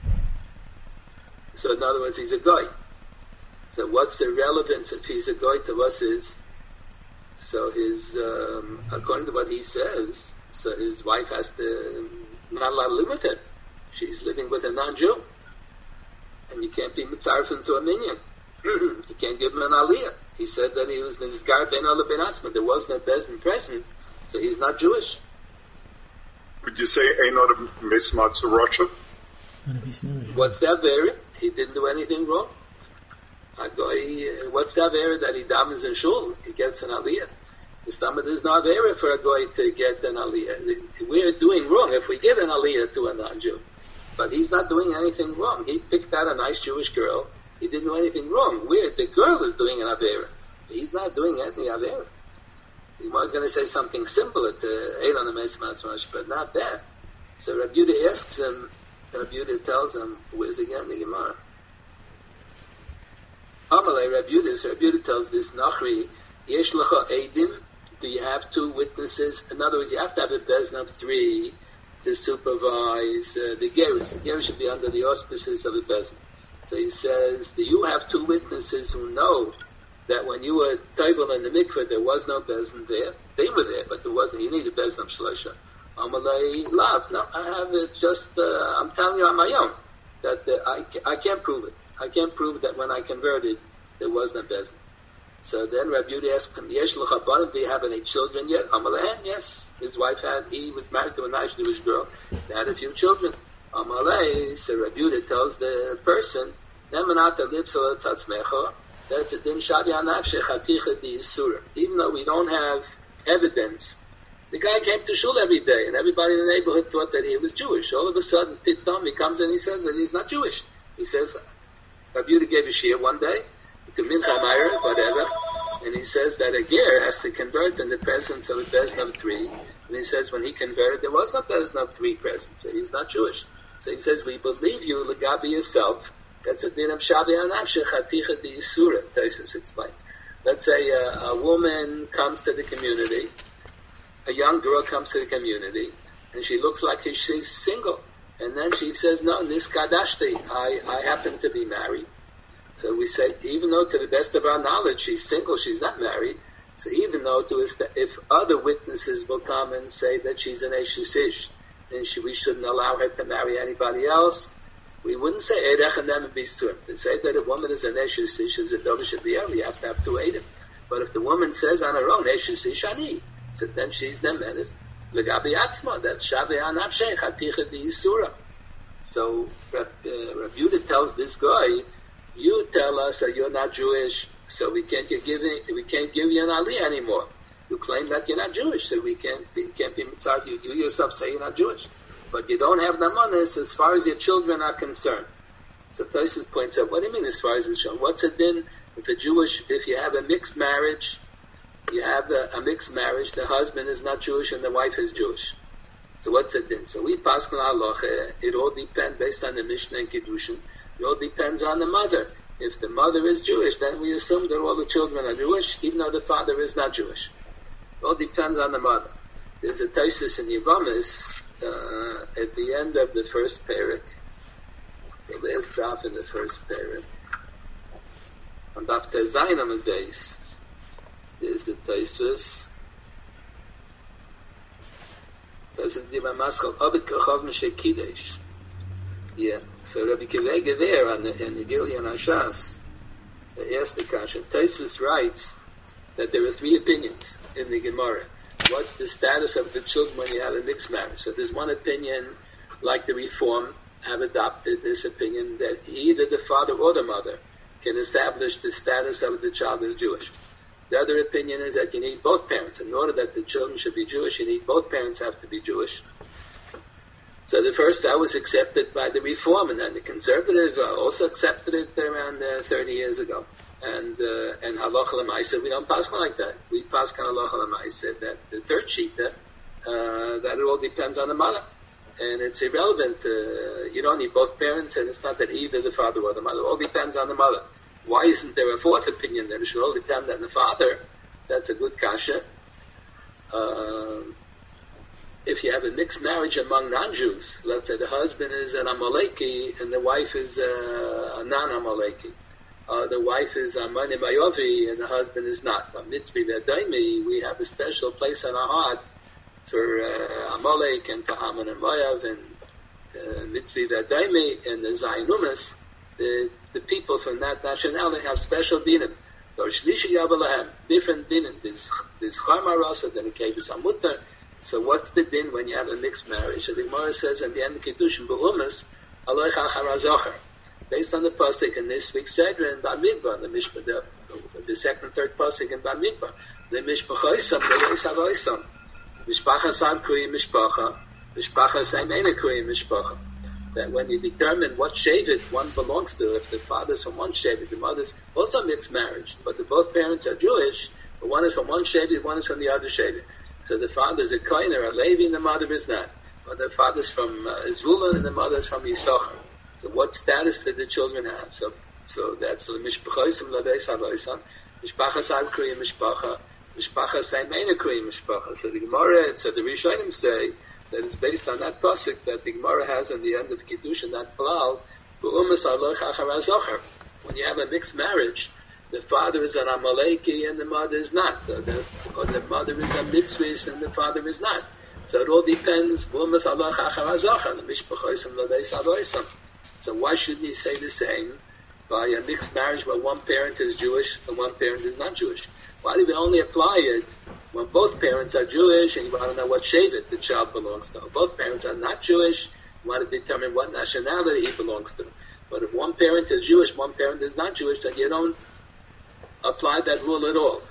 So in other words, he's a goy. So what's the relevance if he's a goy to us is, so his, um, according to what he says, so his wife has to, not allowed to live with him. She's living with a non-Jew. And you can't be mitzarefin to a minyan. You can't give him an aliyah. He said that he was nizgar ben ala ben atzma. There was no bezin present, so he's not Jewish. Would you say Einot Mismat Surasha? What's that very? He didn't do anything wrong. Goy, what's that very that he davens in shul? He gets an aliyah. There's no avera for a goy to get an aliyah. We're doing wrong if we give an aliyah to a non-Jew. But he's not doing anything wrong. He picked out a nice Jewish girl. He didn't do anything wrong. We're, the girl is doing an avera. He's not doing any avera. He was going to say something similar to Eilan HaMesmatzmash, but not that. So Rabbi Yehuda asks him, Rabbi Yehuda tells him, where's again the Gemara? Amalei Rabbi Yehuda, so Rabbi Yehuda tells this Nachri, Yesh Lecha Eidim, do you have two witnesses? In other words, you have to have a bezna of three to supervise uh, the gerus. The gerus should be under the auspices of the bezna. So he says, do you have two witnesses who know that when you were toivel in the mikveh, there was no bezna there? They were there, but there wasn't. You need a bezna of shleisha. Amalei lav. No, I have it just, uh, I'm telling you on my own, that uh, I, I can't prove it. I can't prove that when I converted, there was no bezna. So then Rabbi Yehuda asked him, Yesh l'cha banim, do you have any children yet? Amalei, yes. His wife had, he was married to a nice Jewish girl. They had a few children. Amalei, so Rabbi Yehuda tells the person, Nemanata lipsala tzatzmecha, that's a din shadi anafshe chaticha di yisura. Even though we don't have evidence, the guy came to shul every day, and everybody in the neighborhood thought that he was Jewish. All of a sudden, Pitom, he comes and he says that he's not Jewish. He says, Rabbi Yehuda gave a shiur one day, to Mincha Meir, whatever, and he says that a ger has to convert in the presence of a bezna of three, and he says when he converted, there was no bezna of three present, so he's not Jewish. So he says, we believe you, legabi yourself, that's a din of shabi anafshe chaticha di yisura, Taisus explains. Let's say a, a woman comes to the community, a young girl comes to the community, and she looks like she's single, and then she says, no, niskadashti, I, I happen to be married. So we say, even though to the best of our knowledge, she's single, she's not married, so even though to us, if other witnesses will come and say that she's an Eshes Ish, then she, we shouldn't allow her to marry anybody else, we wouldn't say Eirech and them be strim. To say that a woman is an Eshes Ish is a Dovish Adiyah, you have to have two Eidim. But if the woman says on her own, Eshes Ish Ani, so then she's them, and it's Legabi Atzma, that's Shavi Anavsheh, Chaticha Di Yisura. So Reb, uh, Reb Yehuda tells this guy, you tell us that you're not Jewish, so we can't give we can't give you an aliyah anymore. You claim that you're not Jewish, so we can't be, can't be mitzvah. You, you yourself say you're not Jewish, but you don't have namanis as far as your children are concerned. So Tosfos points out, what do you mean as far as the children? What's it then if a Jewish, if you have a mixed marriage, you have the, a mixed marriage, the husband is not Jewish and the wife is Jewish. So what's it then? So we pass on halacha. It all depends based on the Mishnah and Kiddushin. It all depends on the mother. If the mother is Jewish, then we assume that all the children are Jewish, even though the father is not Jewish. It all depends on the mother. There's a Tosfos in Yevamos uh, at the end of the first parak, the last daf in the first parak, on daf Tezayin Amud Beis. There's the Tosfos. Yeah, so Rabbi Kivega there on the, in the Gilyon Hashas asked the Kasha. Tosfos writes that there are three opinions in the Gemara. What's the status of the children when you have a mixed marriage? So there's one opinion, like the Reform have adopted this opinion, that either the father or the mother can establish the status of the child as Jewish. The other opinion is that you need both parents. In order that the children should be Jewish, you need both parents have to be Jewish. So the first, that was accepted by the Reform, and then the Conservative uh, also accepted it around uh, thirty years ago. And uh, and halacha l'maaseh, we don't pass like that. We pass on halacha l'maaseh that the third shita, uh, that it all depends on the mother. And it's irrelevant. Uh, you don't need both parents, and it's not that either the father or the mother. It all depends on the mother. Why isn't there a fourth opinion that it should all depend on the father? That's a good kasha. Uh, if you have a mixed marriage among non-Jews, let's say the husband is an Amaleki and the wife is a, a non-Amaleki. Uh, the wife is a Mani Mayovi and the husband is not. But Mitzvi V'Adaimi, we have a special place in our heart for uh, Amalek and Tahaman and Moav and uh, Mitzvi V'Adaimi and the Zaynumas. The, the people from that nationality have special dinim. Different dinim. There's Charma Rasa, then a Kevis Amutar. So what's the din when you have a mixed marriage? So the Gemara says in the end of Kiddushin, B'umas, Aloich Achara Zocher. Based on the pasuk in this week's Sedra in Bamidbar, the Mishpah, the, the second and third pasuk in Bamidbar, the Mishpachoisam, the Leisavoisam, Mishpachasam Kriyim Mishpacha, Mishpachasam Ena Kriyim Mishpacha. That when you determine what Shevet one belongs to, if the father's from one Shevet, the mother's also mixed marriage, but the both parents are Jewish, but one is from one Shevet, one is from the other Shevet. So the father's a Kohen or a Levi and the mother is not. But the father's from uh, Zvulun and the mother's from Yisachar. So what status did the children have? So so that's the Mishpachoisam Labeis Havoisam, Mishpachas Ad Kriyim Mishpacha, Mishpachas Eina Kriyim Mishpacha. So the Gemara, so the Rishonim say that it's based on that pasuk that the Gemara has on the end of Kiddushin, that klal, B'umas Aloich Achara Zocher. When you have a mixed marriage, the father is an Amaleki and the mother is not. Or the, or the mother is a Mitzvah and the father is not. So it all depends. B'umas Aloich Achara Zocher. The Mishpachoisam Labeis Havoisam. So why shouldn't you say the same by a mixed marriage where one parent is Jewish and one parent is not Jewish? Why do we only apply it when both parents are Jewish and you want to know what Shevet the child belongs to? Both parents are not Jewish, you want to determine what nationality he belongs to. But if one parent is Jewish, one parent is not Jewish, then you don't apply that rule at all.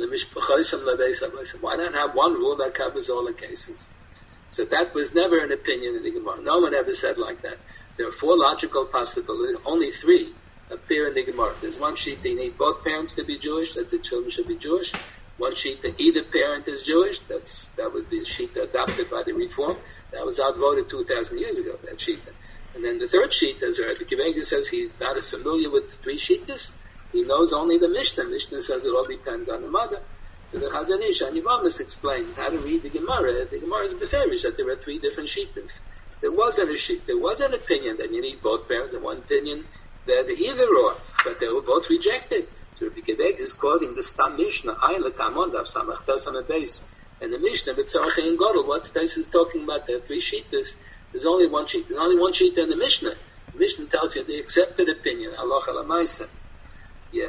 Why not have one rule that covers all the cases? So that was never an opinion in the Gemara. No one ever said like that. There are four logical possibilities, only three appear in the Gemara. There's one sheet that you need both parents to be Jewish, that the children should be Jewish. One sheet that either parent is Jewish, that's that was the sheet adopted by the Reform. That was outvoted two thousand years ago, that sheet. And then the third sheet, as Rabbi Kivega says, he's not familiar with the three sheetas. He knows only the Mishnah. Mishnah says it all depends on the mother. So the Chazon Ish and Yevamos explained how to read the Gemara. The Gemara is beferish that there are three different sheetas. There wasn't a sheet. There was an opinion that you need both parents, and one opinion that either or, but they were both rejected. So Rabbi Kivega is quoting the Stam Mishnah, Ayin L'Kamon Dav Samach Tes on the base, and the Mishnah B'Tzorach Ein Gadol. What Tes is talking about? There are three sheetas. There's only one sheet. There's only one sheet in the Mishnah. The Mishnah tells you the accepted opinion. Halacha l'maaseh. Yeah.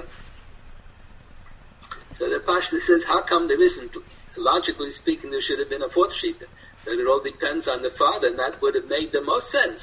So the Pashto says, how come there isn't? Logically speaking, there should have been a fourth sheet. That it all depends on the father, and that would have made the most sense.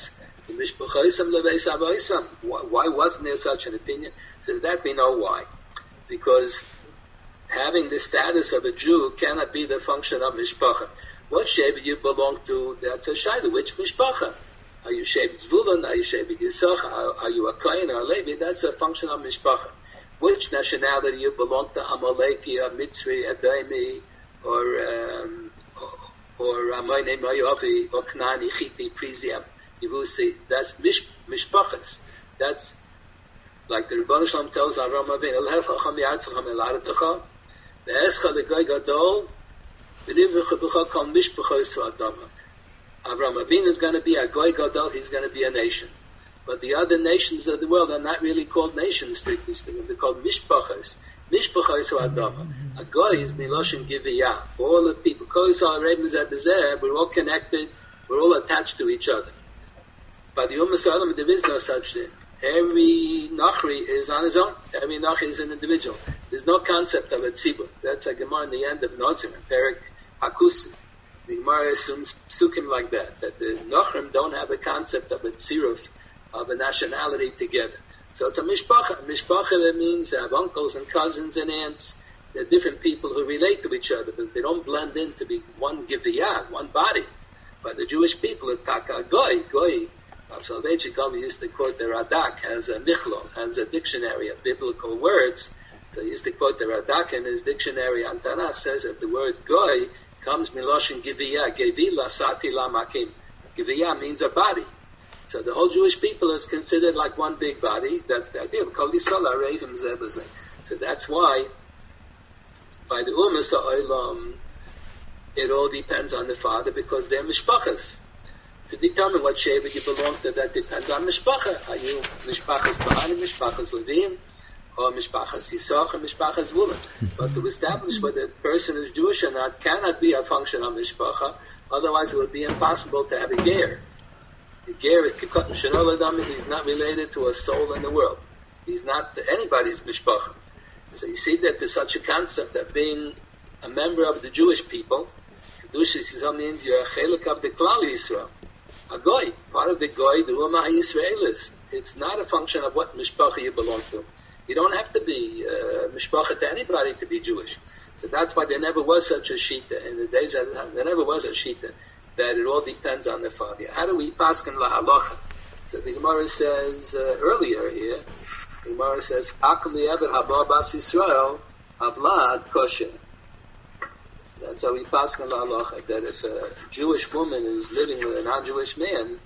Why wasn't there such an opinion? So that we know why. Because having the status of a Jew cannot be the function of mishpacha. What Shevet you belong to, that's a shayla. Which mishpacha? Are you Shevet Zvulun? Are you Shevet Yisachar? Are, are you a Kohen or a Levi? That's a function of mishpacha. Which nationality you belong to? Amaleki, a Mitzri, a Daimi, or um, or Ramayne Mayovi, or Knani, Chiti, Priziam, Yevusi. That's mish, mishpachas. That's like the Rebbeinu Shalom tells Avram Avinu, Elhecha Cham Yartzacham Elaretecha, Ve'escha Legoy Gadol, V'nivrecha B'cha Kol Mishpachos Adama. Avram Avinu is going to be a Goy Gadol, he's going to be a nation. But the other nations of the world are not really called nations, strictly speaking. They're called Mishpachos. Mishpachos Adama. A Goy is Miloshin Giviyah. All the people, Kois HaRebim Zeh, we're all connected, we're all attached to each other. By the Ummah Salam, there is no such thing. Every Nachri is on his own. Every Nachri is an individual. There's no concept of a tzibur. That's a Gemara in the end of Nozir, Perik Hakusi. The Gemara assumes psukim like that, that the Nachrim don't have a concept of a tziruf, of a nationality together. So it's a mishpacha. Mishpacha, that means they have uncles and cousins and aunts. They're different people who relate to each other, but they don't blend in to be one giviyah, one body. But the Jewish people is taka goy, goy. Soloveitchik used to quote the Radak, has a michlon, has a dictionary of biblical words. So he used to quote the Radak in his dictionary on Tanakh, says that the word goy comes miloshin giviyah, gevi lasati lamakim. Giviyah means a body. So the whole Jewish people is considered like one big body. That's the idea of Kol Yisrael Arevim Zeh B'Zeh. So that's why, by the Ummah Ha'olam, it all depends on the father, because they're mishpachas. To determine what Shevet you belong to, that depends on mishpacha. Are you mishpachas Bahani, mishpachas Levim, or mishpachas Yisachar, mishpachas Zvulun? But to establish whether a person is Jewish or not cannot be a function of mishpacha. Otherwise, it would be impossible to have a ger. The ger is kikot mishanol adam. He's not related to a soul in the world. He's not anybody's mishpacha. So you see that there's such a concept of being a member of the Jewish people. Kedusha Yisrael means you're a chelik of the Klal Yisrael. A goy, part of the goy, the Ummah HaYisraelis. It's not a function of what mishpacha you belong to. You don't have to be uh, mishpacha to anybody to be Jewish. So that's why there never was such a shita. In the days of the time, there never was a shita, that it all depends on the father. How do we paskin la halacha? So the Gemara says uh, earlier here, the Gemara says, Akum li'ever haba bas Yisrael avlad kosher. That's how we paskin la halacha, that if a Jewish woman is living with a non-Jewish man,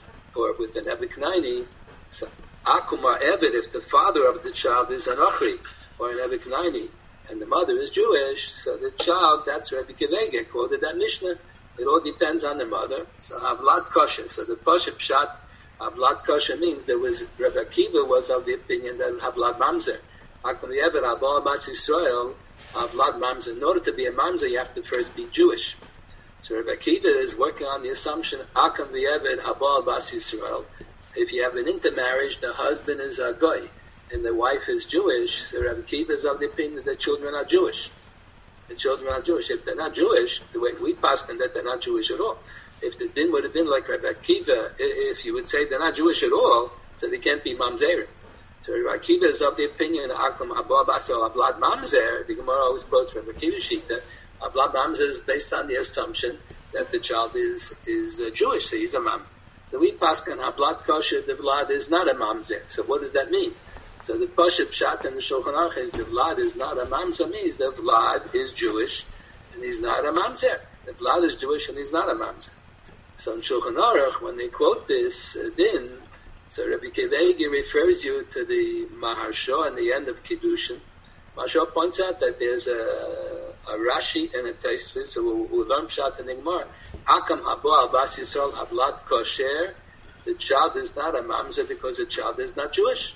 or with an Ebeknaini, so Akum ha'eved, if the father of the child is an Achri, or an Ebeknaini, and the mother is Jewish, so the child, that's Rabbi Kilege quoted that Mishnah. It all depends on the mother. So Avlad Kosher. So the Pasha Pshat, Avlad Kosher means there was, Rabbi Akiva was of the opinion that Avlad Mamzer. Akum Yever Abba Bas Yisrael, Avlad Mamzer. In order to be a Mamzer, you have to first be Jewish. So Rabbi Akiva is working on the assumption, Akum Yever Abba Bas Yisrael. If you have an intermarriage, the husband is a Goy, and the wife is Jewish, so Rabbi Akiva is of the opinion that the children are Jewish. The children are Jewish. If they're not Jewish, the way we pass them, that they're not Jewish at all. If the din would have been like Rabbi Akiva, if you would say they're not Jewish at all, so they can't be mamzerim. So Rabbi Akiva is of the opinion that Akum Abba Baso Avlad Mamzer, the Gemara always quotes Rabbi Akiva Shita, Avlad Mamzer is based on the assumption that the child is is uh, Jewish, so he's a mamzer. So we pass on Avlad Kosher, the Vlad is not a mamzer. So what does that mean? So the Pasha Pshat and the Shulchan Aruch is the Vlad is not a mamzer, means the Vlad is Jewish and he's not a mamzer. The Vlad is Jewish and he's not a mamzer. So in Shulchan Aruch, when they quote this uh, din, so Rabbi Kevegi refers you to the Maharsha and the end of Kiddushin. Maharsha points out that there's a, a Rashi and a Taisvis, so we'll, we'll learn Pshat and Igmar. Akam Habo Abbas Yisrael Avlad Kosher, the child is not a mamzer because the child is not Jewish.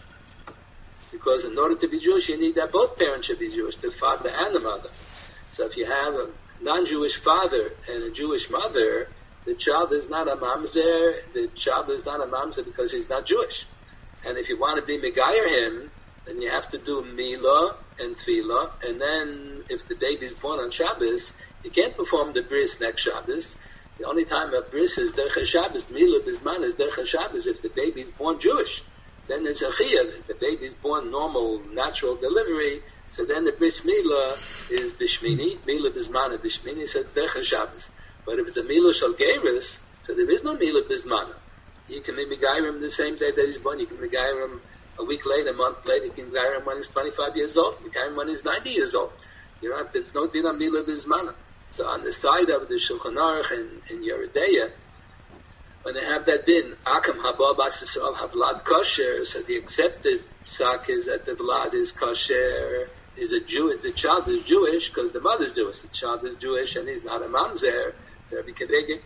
Because in order to be Jewish, you need that both parents should be Jewish, the father and the mother. So if you have a non-Jewish father and a Jewish mother, the child is not a mamzer, the child is not a mamzer because he's not Jewish. And if you want to be Megayer him, then you have to do Milah and Tefillah, and then if the baby's born on Shabbos, you can't perform the bris next Shabbos, The only time a bris is derech Shabbos, Mila Bisman is derech Shabbos if the baby is born Jewish. Then there's a chiyuv. If the baby is born normal, natural delivery, so then the bris Mila is Bishmini, Mila Bismana Bishmini, so it's derech Shabbos. But if it's a Mila Shal Geirus, so there is no Mila Bismana. You can be Megayrim the same day that he's born. You can Megayrim a week later, a month later. You can Megayrim when he's twenty-five years old. Megayrim when he's ninety years old. You know, there's no din on Mila Bismana. So on the side of the Shulchan Aruch in, in Yeridea, when they have that din, Akam Haba Bas Yisrael Havlad Kosher, so the accepted psak is that the Vlad is kosher, is a Jew, the child is Jewish because the mother is Jewish. The child is Jewish and he's not a mamzer. Rabbi Kevege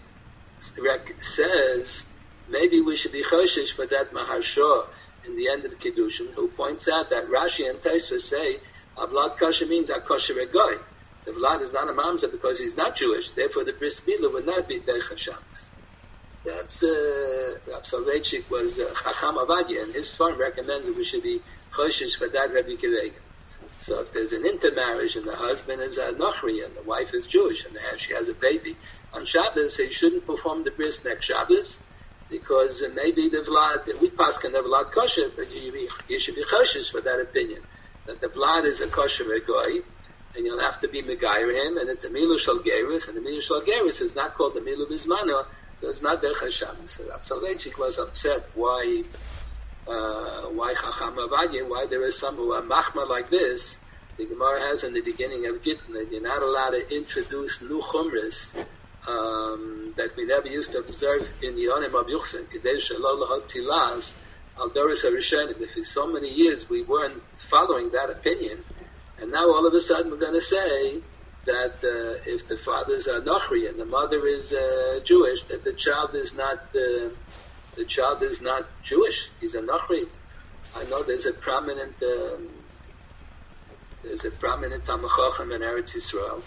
says, maybe we should be choshesh for that Maharsha in the end of the Kiddushin, who points out that Rashi and Tosfos say, Avlad kosher means a kosher egoy. The Vlad is not a mamzer because he's not Jewish, therefore the bris milah would not be derech Shabbos. That's, uh, Rav Soloveitchik was uh, Chacham Avadia, and his farm recommends that we should be choshesh for that Rabbi Kevega. So if there's an intermarriage and the husband is a Nochri and the wife is Jewish and she has a baby on Shabbos, he shouldn't perform the bris next Shabbos because uh, maybe the Vlad, we paskin the Vlad kosher, but you, be, you should be choshesh for that opinion, that the Vlad is a kosher egoy, and you'll have to be Megayer him, and it's a Milu Shal Geirus, and the Milu Shal Geirus is not called the Milu Bismana, so it's not Derech HaShabbos. So Rav Soloveitchik was upset why, uh, why Chacham Avadia, why there is some who are machma like this. The Gemara has in the beginning of Gittin that you're not allowed to introduce new chumras um, that we never used to observe in the Yonim of Yuchsin, Kedei Shelo Lahot Tzilaz, Al Doris HaRishonim. If for so many years we weren't following that opinion, and now all of a sudden we're going to say that uh, if the father is a Nochri and the mother is uh, Jewish, that the child is not uh, the child is not Jewish. He's a Nochri. I know there's a prominent um, there's a prominent Talmid Chacham in Eretz Yisrael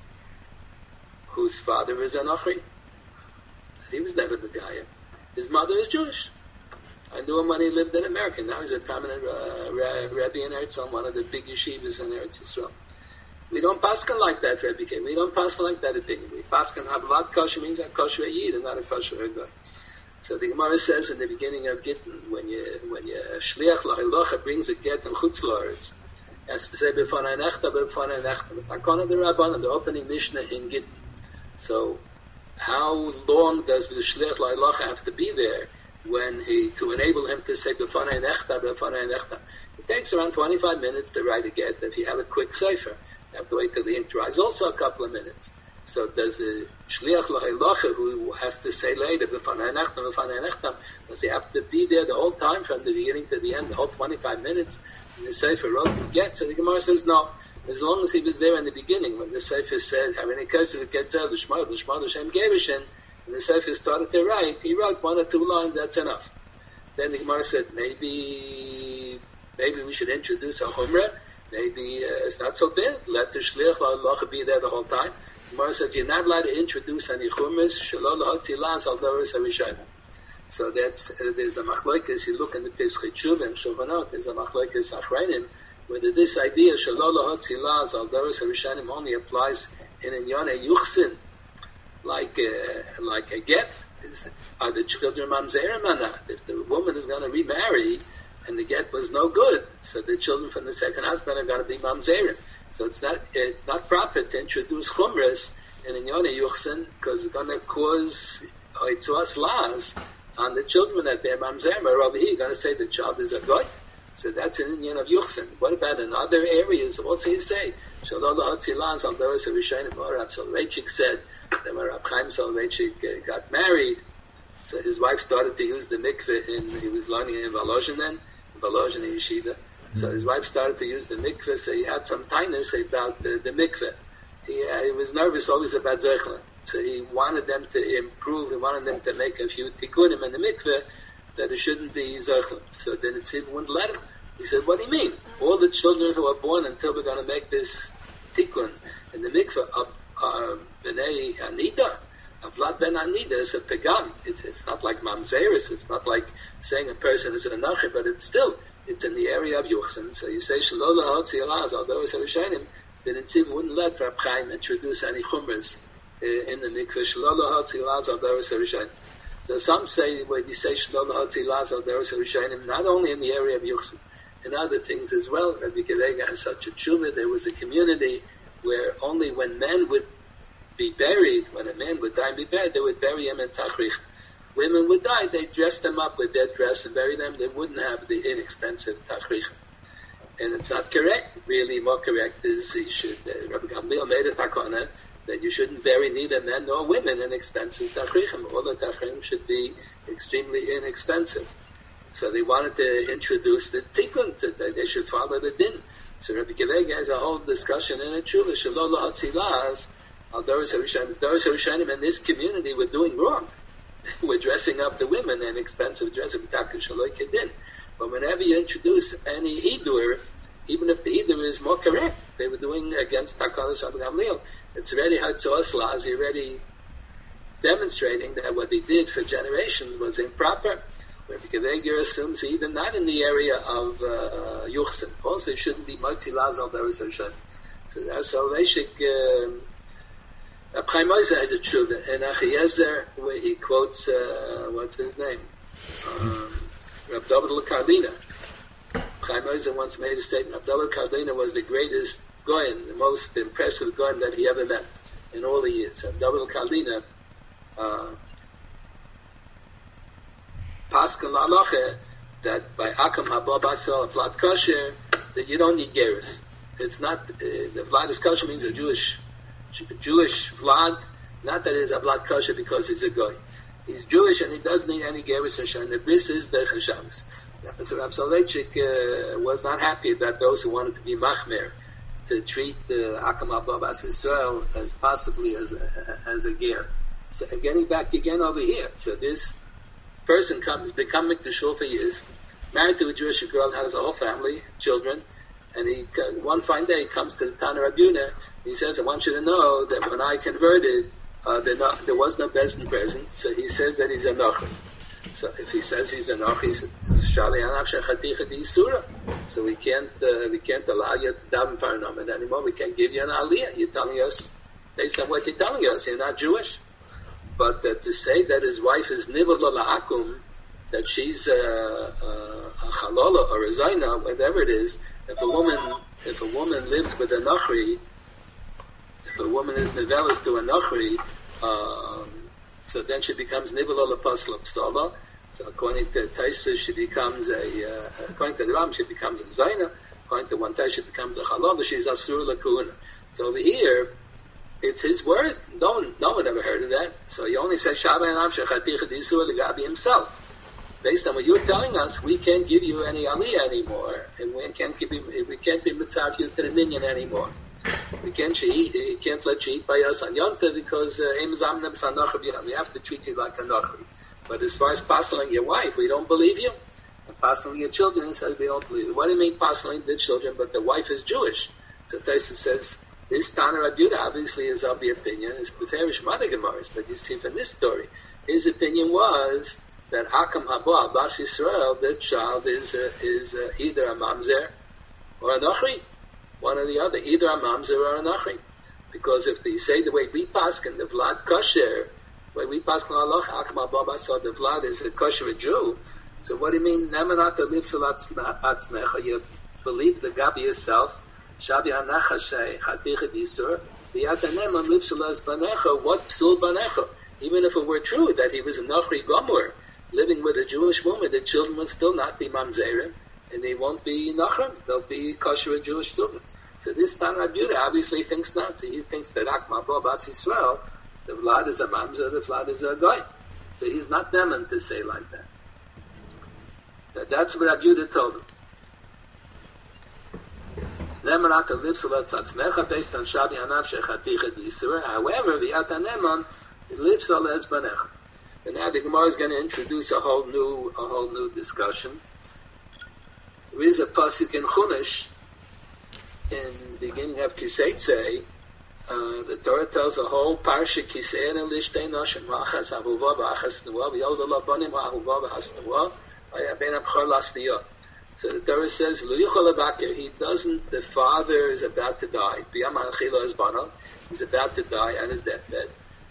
whose father is a Nochri. He was never Megayah. His mother is Jewish. I knew him when he lived in America. Now he's a prominent uh, Rebbe in Eretz on one of the big yeshivas in Eretz Yisrael. We don't paskin like that, Rebbe K. We don't paskin like that opinion. We paskin Havlad kosher means a kosher yid and not a kosher egoy. So the Gemara says in the beginning of Gittin, when you when you shliach lahilocha brings a get in chutz la'aretz, has to say b'fanei nechta b'fanei nechta. Takana the Rabban, the opening Mishnah in Gittin. So how long does the shliach lahilocha have to be there? When he, to enable him to say b'fanei nechta, b'fanei nechta. It takes around twenty-five minutes to write a get. If you have a quick sefer, you have to wait till the ink dries. Also a couple of minutes. So does the shliach lahilocha, who has to say later b'fanei nechta, b'fanei nechta, does he have to be there the whole time from the beginning to the end, the whole twenty-five minutes? And the sefer wrote the get. So the Gemara says no. As long as he was there in the beginning, when the sefer said, "Having kesef ketzel l'shma l'shma l'shem gevishin," and the sefer started to write, he wrote one or two lines, that's enough. Then the Gemara said, maybe maybe we should introduce a chumrah. Maybe uh, it's not so bad. Let the shliach la'alocha be there the whole time. The Gemara says, you're not allowed to introduce any chumras, shelo lahot tzilaz al doris harishonim. So that's, uh, there's a machlokes, you look in the Pesach Tshuva and Shulchan Aruch, there's a machlokes achreinim, whether this idea, shelo lahot tzilaz al doris harishonim, only applies in inyane yuchsin, like a, like a get. Is, are the children mamzerim or not? If the woman is going to remarry and the get was no good, so the children from the second husband are going to be mamzerim. So it's not it's not proper to introduce chumras in inyane yuchsin because it's going to cause oitzuas laws on the children that they're mamzerim. Or over here, you're going to say the child is a goy. So that's an inyan of yuchsin. What about in other areas? What's he say? Shalom lahatzilaz al doris harishonim. Or Rav Soloveitchik said that when Rav Chaim Soloveitchik uh, got married, so his wife started to use the mikveh in, he was learning in Volozhin then, in Volozhin in Yeshiva. So his wife started to use the mikveh, so he had some tinus about the, the mikveh. He, uh, he was nervous always about Zechlin. So he wanted them to improve, he wanted them to make a few tikkunim in the mikveh, that it shouldn't be Zechlin. So then the tzibur wouldn't let him. He said, what do you mean? All the children who are born until we're going to make this tikkun in the mikveh are b'nei anida. Avlad ben anida is a pegam. It's, it's not like mamzeris. It's not like saying a person is an anachi, but it's still, it's in the area of yuchsin. So you say, shelo lahot tzilaz al doris harishonim, then the tzibur wouldn't let Rab Chaim introduce any chumras in the mikveh shelo lahotzi laz al daras harishayim. So some say when you say shelo lahotzi laz al daras harishayim, not only in the area of Yuchsin, in other things as well. Rabbi Akiva has such a tshuva. There was a community where only when men would be buried, when a man would die and be buried, they would bury him in tachrich. Women would die, they dressed them up with their dress and bury them. They wouldn't have the inexpensive tachrich. And it's not correct. Really, more correct is you should. Uh, Rabbi Gamliel made a takana that you shouldn't bury neither men nor women in expensive tachrichim. All the tachrichim should be extremely inexpensive. So they wanted to introduce the tikkun, that they should follow the din. So Rabbi Akiva has a whole discussion in a tshuva, shelo lahotzi laz al daras harishayim. Daras harishayim in this community were doing wrong. They were dressing up the women in expensive dresses, but whenever you introduce any hidur, even if the hidur is more correct, they were doing against takanas Rabbi Gamliel. It's already hatzos laz, already demonstrating that what they did for generations was improper. Rabbi Akiva assumes even not in the area of uh, Yuchsin. Also, it shouldn't be motzi laz al daras harishayim. So that's how Reshik. Uh, Chaim Ozer has a tshuva in Achiezer where he quotes uh, what's his name, um, Rab David Lekardina. Chaim Ozer once made a statement. Rab David Lekardina was the greatest goyen, the most impressive goyen that he ever met in all the years. Rab David Lekardina, uh, Pascal Lalache, that by Akam Haba Basel Vlad Kosher, that you don't need gerus. It's not uh, the Vlad is kosher means a Jewish. Jewish Vlad, not that it's a Vlad kosher because he's a goy. He's Jewish and he doesn't need any gerus and the bris is derech Shabbos. So Rav Soloveitchik uh, was not happy that those who wanted to be machmer, to treat the uh, Akam Haba Bas Yisrael as possibly as a, as a ger. So getting back again over here, so this person comes, becoming the shul for years, married to a Jewish girl, has a whole family, children, and he one fine day he comes to the Tana Rab Yuna. He says, I want you to know that when I converted, uh, there, not, there was no Bezdin present, so he says that he's a Nochi. So if he says he's a Nochi, he says, so we can't uh, we can't allow you to daven Paranamid anymore. We can't give you an Aliyah. You're telling us, based on what you're telling us, you're not Jewish. But uh, to say that his wife is Nivul La'akum, that she's uh, uh, a Chalola or a Zaina, whatever it is, if a woman if a woman lives with a Nachri, if a woman is nivelis to a nachri, um, so then she becomes nivel apostle of psala. So according to Taisva, she becomes a, uh, according to the Ram, she becomes a zaina. According to one Tais, she becomes a chalava. She's asur lakuna. So over here, it's his word. No one, no one ever heard of that. So he only says Shabbat and Amshach Haticha Disur Legabi himself. Based on what you're telling us, we can't give you any aliyah anymore, and we can't give you, we can't be mitzvah you to the minyan anymore. We can't eat, you can't let you eat by us on Yonta because uh, we have to treat you like a Nachri. But as far as pastoring your wife, we don't believe you. And pastoring your children, says we don't believe you. What do you mean pastoring the children, but the wife is Jewish? So Taisa says, this Tana Rab Yudah obviously is of the opinion, it's Beferish Mother Gemaras, but you see from this story, his opinion was that Akam Haba Abbas Yisrael, the child is, uh, is uh, either a Mamzer or a Nachri. One or the other, either a mamzer or a nachri. Because if they say the way we paskin, the Vlad kosher, the way we paskin Allah, Akam Abba saw the Vlad is a kosher Jew. So what do you mean? Nemanata lipsalat atzmecha. You believe the Gabi yourself. Shabi hanachashay chaticha disur. V'yataneman lipsalas banecha. What psul banecha? Even if it were true that he was a nachri gomor, living with a Jewish woman, the children would still not be mamzerim. And they won't be nachrim; they'll be kosher Jewish children. So this Tana Rab Yudah obviously thinks not. So he thinks that Akma Bo Bas Yisrael, the Vlad is a mamzer, the Vlad is a goy. So he's not demon to say like that. that that's what Rab Yudah told him. Lemanata lives tzmecha based on Shabi Hanav Shechaticha Disur. However, the Atanemon lives al Ezbanecha. And now the Gemara is going to introduce a whole new, a whole new discussion. There is a pasuk in Chumash, in the beginning of Kiseitze, uh, the Torah tells a whole parsha Kisei and Lishtei Noshim V'achas Ahuva V'achas Nuah V'yolda Labanim V'ahuva V'achas Nuah V'yaben Abchor Lasniyah. So the Torah says, Lo Yuchal Abakir, he doesn't, the father is about to die. B'yam HaChila Ezbana, he's about to die on his deathbed.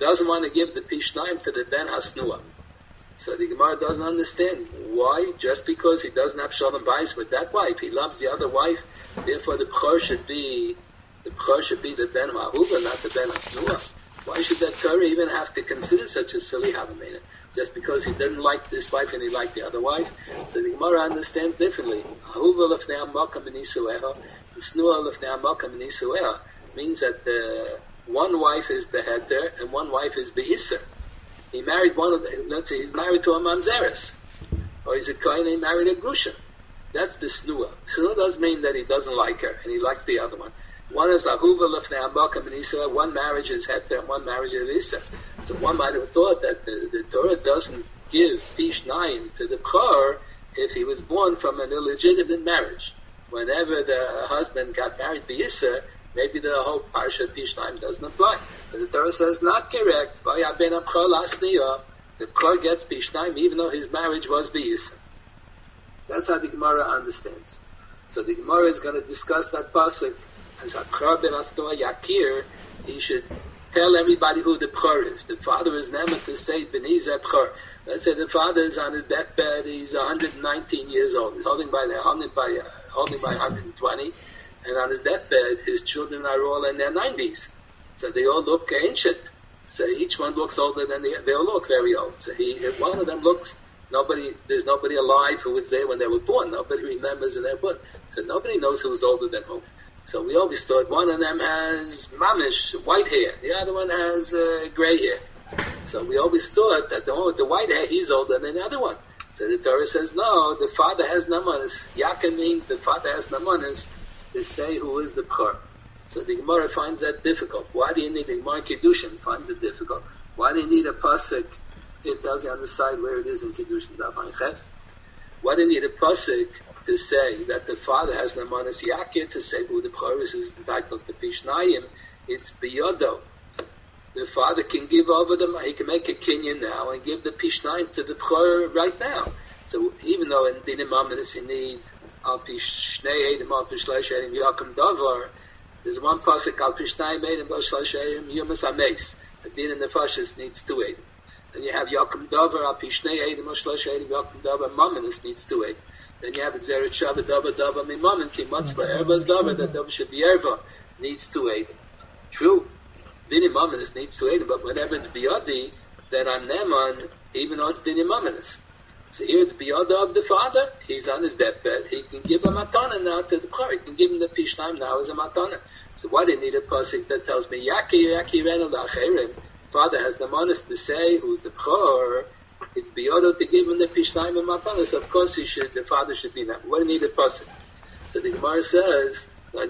doesn't want to give the Pishnaim to the Ben Hasnua. So the Gemara doesn't understand why, just because he doesn't have Shalom Bayis with that wife, he loves the other wife, therefore the B'chor should be, the B'chor should be the Ben Ma'ahuva, not the Ben Hasnua. Why should that Torah even have to consider such a silly Havamina? Just because he didn't like this wife and he liked the other wife? So the Gemara understands differently. Ahuva lefnei hamakam v'nisueha, Snua lefnei hamakam v'nisueha means that the one wife is beheter and one wife is be'isser. He married one of the, let's say he's married to a mamzeres, or he's a kohen and he married a grusha. That's the snua. Snua does mean that he doesn't like her and he likes the other one. One is ahuva lefnei hamakam v'nisueha, one marriage is heter and one marriage is isser. So one might have thought that the, the Torah doesn't give Pishnayim to the B'chor if he was born from an illegitimate marriage. Whenever the husband got married be'isser, maybe the whole parsha Pishnayim doesn't apply. But the Torah says not correct. The B'chor gets Pishnayim even though his marriage was be'isser. That's how the Gemara understands. So the Gemara is going to discuss that pasuk as B'chor ben Astor Yakir. He should tell everybody who the B'chor is. The father is never to say B'nei Zeh B'chor. Let's say the father is on his deathbed. He's one hundred nineteen years old. He's holding by the holding by uh, holding by one hundred twenty, and on his deathbed, his children are all in their nineties. So they all look ancient. So each one looks older than the they all look very old. So he, if one of them looks, nobody there's nobody alive who was there when they were born. Nobody remembers in their born. So nobody knows who's older than who. So we always thought one of them has mamish, white hair. The other one has uh, gray hair. So we always thought that the one with the white hair, he's older than the other one. So the Torah says, no, the father has namanis. Yakin means the father has namanis to say who is the B'chor. So the Gemara finds that difficult. Why do you need, the Gemara Kiddushin finds it difficult. Why do you need a pasuk? It tells you on the side where it is in Kiddushin, Daf Ches. Why do you need a pasuk to say that the father has namanis Yakin to say who the B'chor is, who's entitled to Pishnayim? It's biyodo. The father can give over the, he can make a kinyan now and give the Pishnayim to the B'chor right now. So even though in Dinim Amanis you need Al Pishnei Edim, Al Pishleish Edim, Yakum Davar, there's one pasuk Al Pishnei Edim, Al Shleish Edim, Yumas Ames. The Din in the Fashis needs two Edim. Then you have Yakum Davar, Al Pishnei Edim, Al Shleish Edim, Yakum Davar, Mamanis needs two Edim. Then you have Zeret Shabbat Davar Davar Mimamin, Ki Matzvah Ervas Davar, that Davar should be Erva, needs two Edim. True. Dinim Amanis needs to Edim, but whenever it's Biyadi, then I'm Neman, even though it's Dinim Amanis. So here it's Biyada of the father, he's on his deathbed, he can give a matana now to the B'chor, he can give him the Pishnayim now as a matana. So why do you need a pasuk that tells me, Yaki, Yaki, Renu, La'acherim, father has the manas to say who's the B'chor, it's Biyada to give him the Pishnayim and matana, so of course he should, the father should be now. Why do you need a pasuk? So the Gemara says,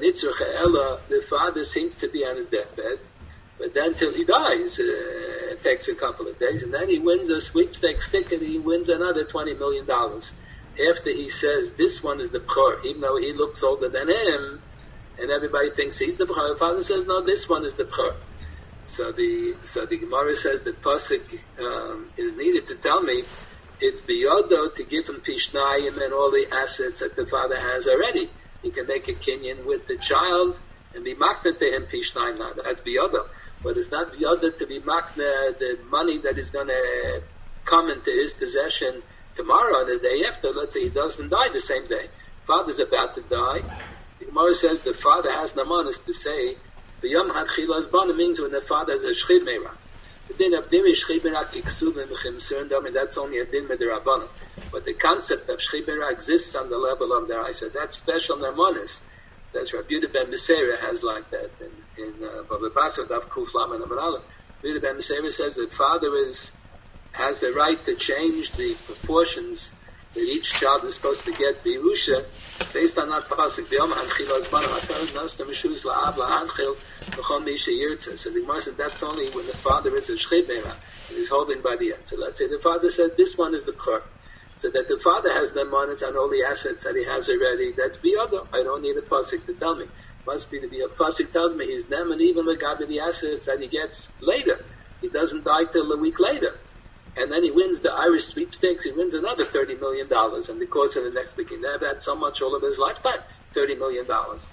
the father seems to be on his deathbed, but then till he dies, uh, it takes a couple of days, and then he wins a sweepstakes ticket, he wins another twenty million dollars. After he says, this one is the B'chor, even though he looks older than him, and everybody thinks he's the B'chor, the father says, no, this one is the B'chor. So the so the Gemara says that pasuk um, is needed to tell me, it's biyodo to give him Pishnayim and all the assets that the father has already. He can make a kinyan with the child, and be makna to him Pishnayim now, that's biyodo. But it's not the other to be makna, the money that is going to come into his possession tomorrow, the day after. Let's say he doesn't die the same day. Father's about to die. The Gemara says the father has namanis to say, the Yom HaTchila Azbana means when the father has a shchid meira. The din of diri shchid meira kiksuvim v'chimsurim, and that's only a din medirabana. But the concept of shchid meira exists on the level of the Raisa. That's special namanis. That's Rabbi Yehuda ben Beseira has like that. And, in uh, Bava Basra Daf Kuf Lam and Amalef, Yehuda ben Beseira says that father is has the right to change the proportions that each child is supposed to get Birusha based on that pasuk. B'yom hanchil azman ha'tar nasta mishus la'av la'anchil v'chol misha yirtza. So the Gemara said that's only when the father is a shchid meira and he's holding by the end. So let's say the father said this one is the B'chor. So that the father has the manas on all the assets that he has already. That's biyado. I don't need a pasuk to tell me. Must be to be a pasuk tells me he's nem and even legabe the assets that he gets later. He doesn't die till a week later, and then he wins the Irish sweepstakes. He wins another thirty million dollars in the course of the next week. He never had so much all of his lifetime. Thirty million dollars.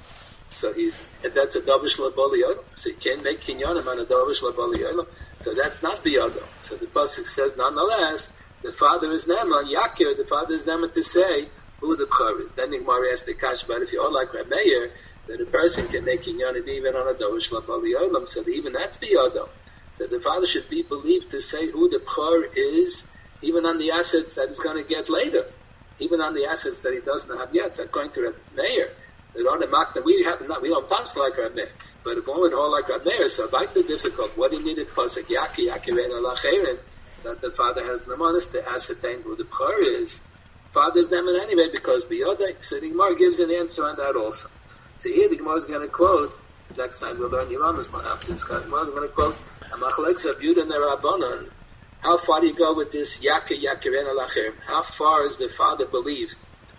So he's that's a davish labaliyot. So you can't make kinyanim on a davish labaliyot. So that's not biyado. So the pasuk says, nonetheless, the father is neman yakir. The father is neman to say who the bchor is. Then the Gemara asks the kash, but if you all like Reb Meir, that a person can make kinyanim even on a davish labaliyot. So even that's biyado. So the father should be believed to say who the bchor is, even on the assets that he's going to get later, even on the assets that he doesn't have yet. So according to Reb Meir, we have not, we don't dance like Reb Meir, but if one would all like Reb Meir, so quite the difficult. What he needed pasuk yaki yaki rein alacherim, that the father has the manas to ascertain who the bchor is. Father's name anyway because biyodai. So the Gemara gives an answer on that also. So here the Gemara is going to quote. Next time we'll learn Yeramas after this. The Gemara is going to quote Amachalekes of Yudah and Rabbanan. How far do you go with this yaki yaki rein alacherim? How far is the father believed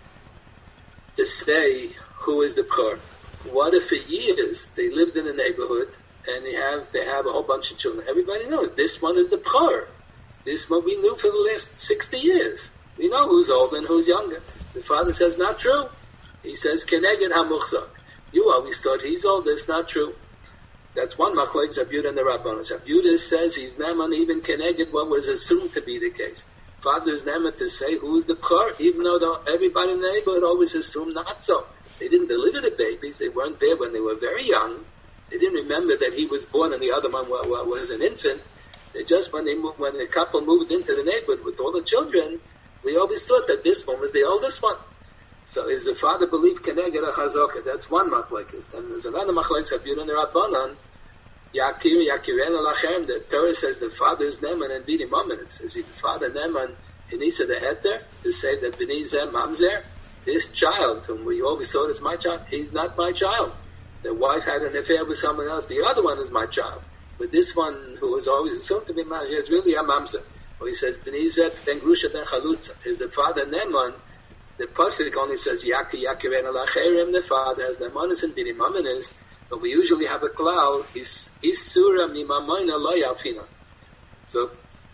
to say who is the bchor? What if for years they lived in a neighborhood and they have they have a whole bunch of children? Everybody knows this one is the bchor. This one we knew for the last sixty years. We know who's old and who's younger. The father says not true. He says keneged hamuchzak. You always thought he's old. That's not true. That's one machlokes of Yudah and the Rabbanos. Yudah says he's neman even keneged what was assumed to be the case. Father is neman to say who's the bchor, even though the, everybody in the neighborhood always assumed not so. They didn't deliver the babies. They weren't there when they were very young. They didn't remember that he was born and the other one was an infant. They just, when they moved, when the couple moved into the neighborhood with all the children, we always thought that this one was the oldest one. So is the father believed keneged a chazaka? That's one machlokes. And there's another machlokes of Yudah and Rabbanan. Yakir yakiren alachem. The Torah says the father is neman and bini mamen. It says the father neman inisa the heter to say that b'ni zeh mamzer. This child, whom we always thought is my child, he's not my child. The wife had an affair with someone else. The other one is my child. But this one, who was always assumed to be my child, is really a mamzer. Well, he says, B'nizet, ben grusha, ben chalutza. Is the father Neman? The pasuk only says, Yaki, Yaki, ren alacherim. The father has Nemanis and bini mamanis. But we usually have a klal, is Isura mimamayna lo yafina. So,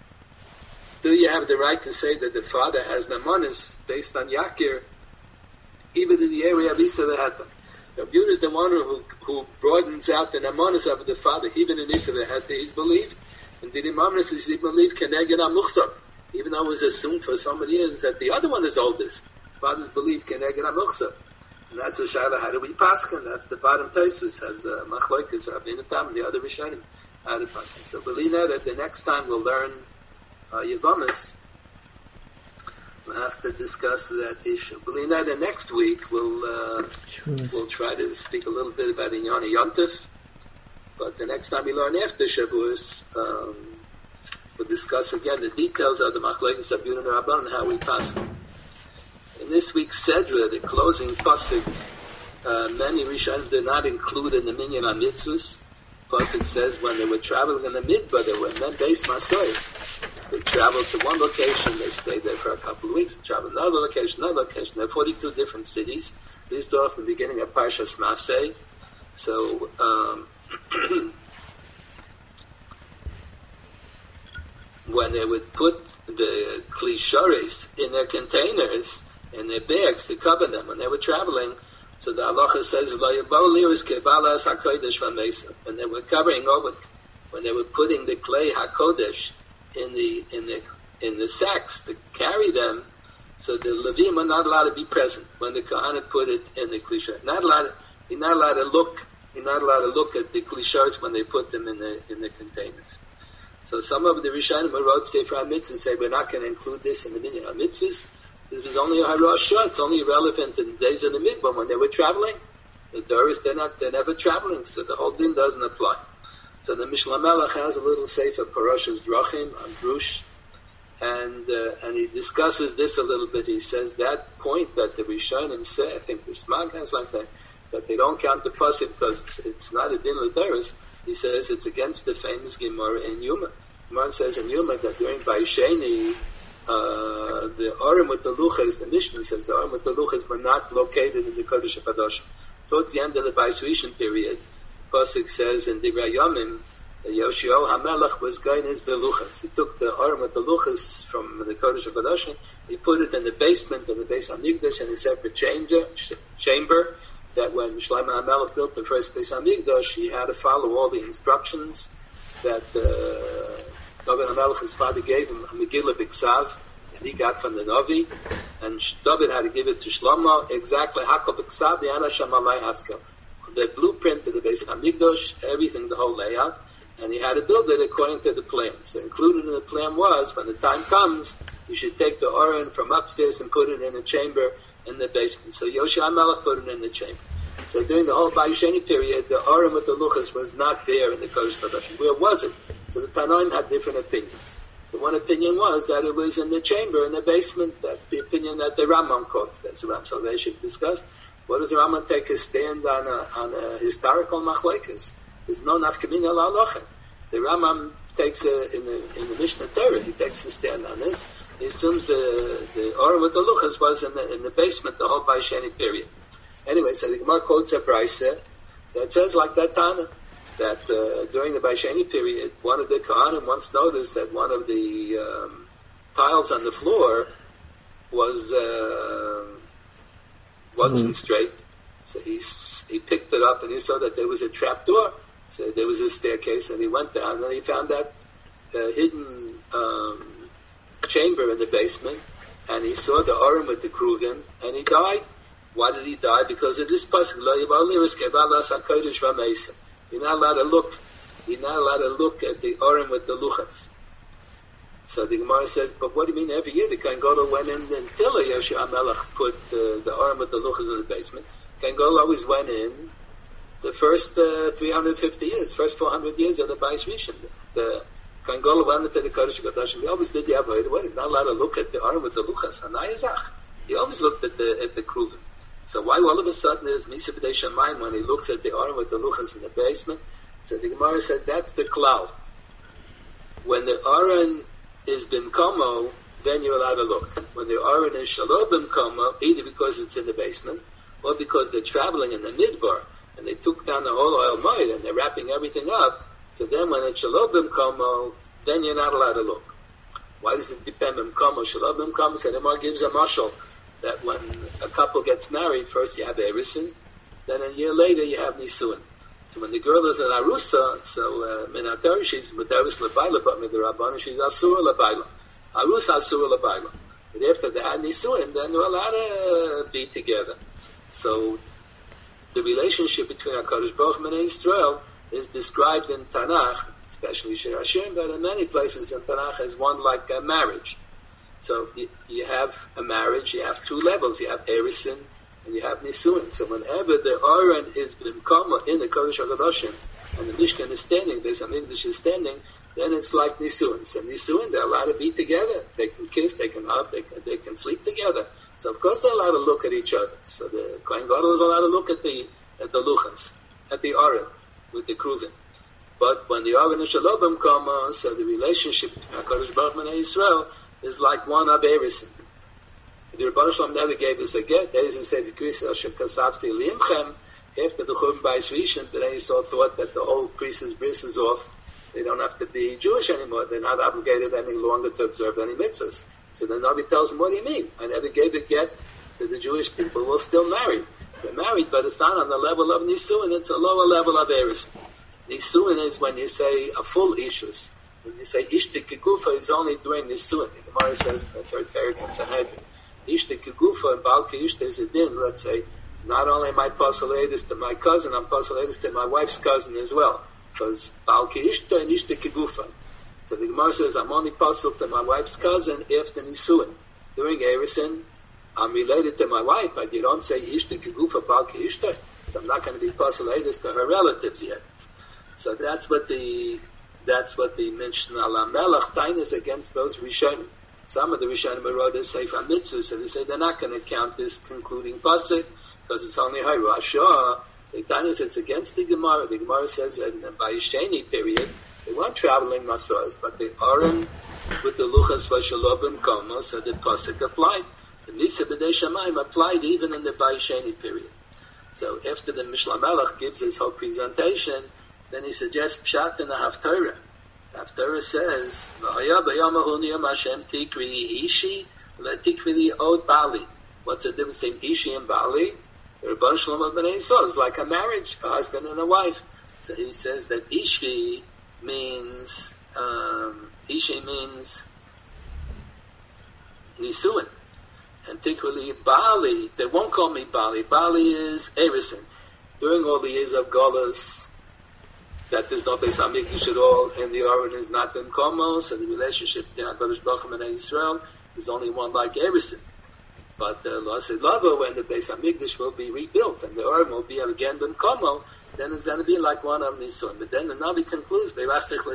do you have the right to say that the father has Nemanis based on Yakir, even in the area of Isa V'Heta? Rabbi Yehuda is the one who, who broadens out the Nemanis of the father, even in Isa V'Heta, he's believed. And the Nemanis is he believed Keneged HaMuchzak, even though it was assumed for so many years that the other one is oldest. Fathers believe Keneged HaMuchzak. And that's a Shaila, how do we paskin? That's the bottom Tosfos has uh, Machlokes, Rabbeinu Tam, and the other Rishonim, how to paskin. So believe that the next time we'll learn uh, Yevamis, we'll have to discuss that issue. Believe that the next week we'll uh, sure. we'll try to speak a little bit about Inyani Yontif. But the next time we learn after Shavuos, um, we'll discuss again the details of the Machlokes of Yudah and Rabbanan and how we pass. In this week's Sedra, the closing pasuk, uh, many Rishonim did not include in the Minyan HaMitzvos. Pasuk says when they were traveling in the Midbar, they were men based Masois. They traveled to one location, they stayed there for a couple of weeks, they traveled to another location, another location. There are forty-two different cities. These are from the beginning of Parshas Masei. So, um, when they would put the klishares in their containers, in their bags to cover them when they were traveling, so the halacha says, when they were covering over, when they were putting the clay hakodesh in the in the in the sacks to carry them, so the Levim are not allowed to be present when the Kohanim put it in the klishares. Not allowed. You're not allowed to look. You're not allowed to look at the klishares when they put them in the in the containers. So some of the Rishonim who wrote Sefer HaMitzvos say we're not going to include this in the Minyan HaMitzvos. It was only a harashah. It's only relevant in the days of the Midbar when they were traveling. The Doris, they're not. They're never traveling, so the whole din doesn't apply. So the Mishnah Melech has a little Sefer Parashas Drachim on Drush, and uh, and he discusses this a little bit. He says that point that the Rishonim say, I think the Smag has like that, that they don't count the pasuk because it's, it's not a din l'Doris. He says it's against the famous Gemara in Yuma. Gemara says in Yuma that during Bayesheni, uh, the Arim with the Luchas, the Mishnah says the Arim with the Luchas were not located in the Kodesh HaKadosh. Towards the end of the Beis Rishon period, pasuk says in the Rayamim, Yoshio HaMelech was going as the Luchas. He took the Arim with the Luchas from the Kodesh HaKadosh, he put it in the basement, in the base of Mikdash, in a separate chamber, chamber, that when Shlomo HaMelech built the first Beis HaMikdash, he had to follow all the instructions that uh, David HaMelech, his father, gave him, a Megillah B'Ksav, and he got from the Navi, and David had to give it to Shlomo, exactly, Hakol B'Ksav, the Anasham Alay Haskel. The blueprint of the Beis HaMikdash, everything, the whole layout, and he had to build it according to the plan. So included in the plan was, when the time comes, you should take the Aron from upstairs and put it in a chamber in the basement. So Yoshua HaMelech put it in the chamber. So during the whole Bayesheni period, the Aron with the Luchas was not there in the Kodesh Kodashim. Where was it? So the Tanoim had different opinions. So one opinion was that it was in the chamber, in the basement. That's the opinion that the Rambam quotes. That's the Ram Salvation discussed. What does the Rambam take his stand on a, on a historical machlokes? There's no nafkamina la'alocha. The Rambam takes a, in the in the Mishnah Torah, he takes a stand on this. He assumes the the Aron with the Luchas was in the in the basement the whole Bayesheni period. Anyway, so the Gemara quotes a brayso that says like that Tana, that uh, during the Bayesheni period, one of the Kohanim once noticed that one of the um, tiles on the floor was uh, wasn't mm-hmm. straight. So he he picked it up and he saw that there was a trap door. So there was a staircase, and he went down and he found that uh, hidden um, chamber in the basement, and he saw the Aron with the Kruvim, and he died. Why did he die? Because of this pasuk. You're not allowed to look. You're not allowed to look at the Aron with the Luchas. So the Gemara says, but what do you mean every year the Kohen Gadol went in until Yoshua HaMelech put uh, the Aron with the Luchas in the basement? Kohen Gadol always went in the first uh, three hundred fifty years, first four hundred years of the Bayis Rishon. The Kohen Gadol went into the Kodesh HaKodashim. He always did the Avodah. What? Not allowed to look at the Aron with the Luchas. Hanayazach. He always looked at the at the Kruvim. So why all of a sudden is Misa B'dei Shamayim when he looks at the Aron with the Luchas in the basement? So the Gemara said that's the cloud. When the Aron is Bimkomo, then you're allowed to look. When the Aron is Shalom Bimkomo, either because it's in the basement, or because they're traveling in the Midbar, and they took down the whole oil moed, and they're wrapping everything up, so then when it's Shalom Bimkomo, then you're not allowed to look. Why does it depend on Bimkomo? Shalom Bimkomo, so the Gemara gives a mashal, that when a couple gets married, first you have Erisin, then a year later you have Nisuin. So when the girl is an Arusa, so Minatar, uh, she's Madaris Labaila, but Midarabana, she's Asura Labaila. Arusa Asura Labaila. But after they had Nisuin, then they're allowed to be together. So the relationship between HaKadosh Baruch Hu and Israel is described in Tanakh, especially Shir Hashem, but in many places in Tanakh as one like a marriage. So you, you have a marriage, you have two levels. You have Erisin and you have Nisuin. So whenever the Aron is B'mkama in the Kodesh HaKadoshim and the Mishkan is standing, there's an English is standing, then it's like Nisuin. So Nisuin, they're allowed to be together. They can kiss, they can hug, they can, they can sleep together. So of course they're allowed to look at each other. So the Kohen Gadol is allowed to look at the at the Luchas, at the Aron with the Kruvim. But when the Aron is Shalom B'mkama, so the relationship between HaKadosh Baruch Hu and Israel is like one of Erisin. The Rebbeinu Shalom never gave us a get. That is to say, after the Churban Bayis Rishon, the Yisrael thought that the whole priest's bris is off. They don't have to be Jewish anymore. They're not obligated any longer to observe any mitzvahs. So the Navi tells them, what do you mean? I never gave a get to the Jewish people. We're still married. They're married, but it's not on the level of Nisuin. It's a lower level of Erisin. Nisuin is when you say a full Ishus. When you say Ishti Kigufa is only during Nisuin. The Gemara says in the third paragraph in Sanhedrin, Ishti Kigufa and Baal Kishta is a din, let's say, not only am I Pasalatus to my cousin, I'm Pasalatus to my wife's cousin as well. Because Baal Kishta and Ishti Kigufa. So the Gemara says, I'm only Pasal to my wife's cousin after Nisuin. During Erisin, I'm related to my wife, but you don't say Ishti Kigufa Baal Kishta. So I'm not going to be Pasalatus to her relatives yet. So that's what the That's what the Mishnah Ala Melech Tain is against those Rishonim. Some of the Rishonim wrote a Sefer Mitzvah, so they say they're not going to count this concluding pasuk because it's only Hayru Ashah. The Tain is it's against the Gemara. The Gemara says in the Bayesheni period they weren't traveling Masos, but the Aron with the Luchas Vashalobim Koma, so the pasuk applied. The Misa B'dei Shamayim applied even in the Bayesheni period. So after the Mishnah Melech gives his whole presentation, then he suggests Pshat in the Haftarah. The Haftarah says, "V'haya b'yamahu niyam Hashem tikri ishi, letikri od bali." What's the difference between ishi and bali? The Rebbeinu Shlomo ben Yisrael is like a marriage, a husband and a wife. So he says that Ishi means, um, Ishi means Nisuin. And particularly Bali, they won't call me Bali. Bali is Erison. During all the years of Golas, that there's no Beis HaMikdash at all, and the Aron is not Bim Komo, so the relationship between HaKadosh Baruch Hu and Israel is only one like Erison. But the Law said, Lava, when the Beis HaMikdash will be rebuilt, and the Aron will be again Bim Komo, then it's going to be like one of Nisun. But then the Navi concludes, the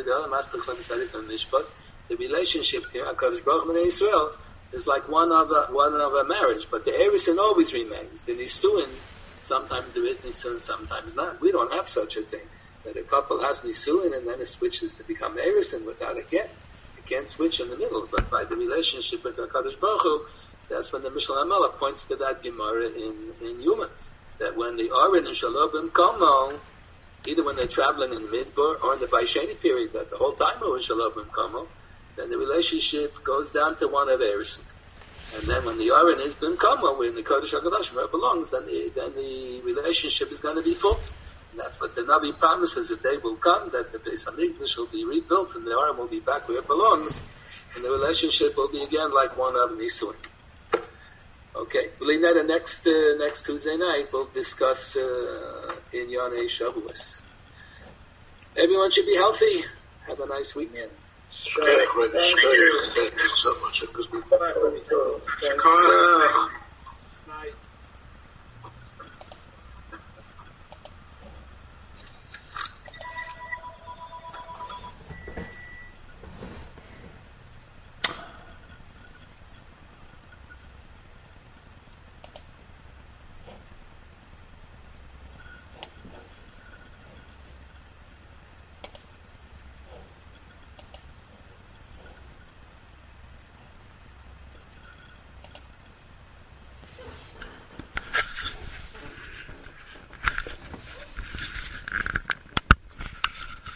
relationship between HaKadosh Baruch Hu and Israel is like one of a, one of a marriage, but the Erison always remains. The Nisuin, sometimes there is Nisuin, sometimes not. We don't have such a thing. That a couple has Nisuin and then it switches to become Erison without a get. You can't switch in the middle, but by the relationship with HaKadosh Baruch Hu, that's when the Mishnah HaMelech points to that Gemara in, in Yuma. That when the Aron and Shalom Komo, either when they're traveling in Midbar or in the Baisheni period, that the whole time it was Shalom Komo, then the relationship goes down to one of Erison. And then when the Aron is Bim Komo, where in the Kodesh HaKadosh where it belongs, then the, then the relationship is going to be full. And that's what the Navi promises, that day will come, that the Beis HaMikdash will be rebuilt, and the Aron will be back where it belongs, and the relationship will be again like one of Nisuin. Okay, B'lineta, next uh, next Tuesday night we'll discuss uh, in Yonei Shavuos. Everyone should be healthy. Have a nice weekend. Okay, great. Thank you so much.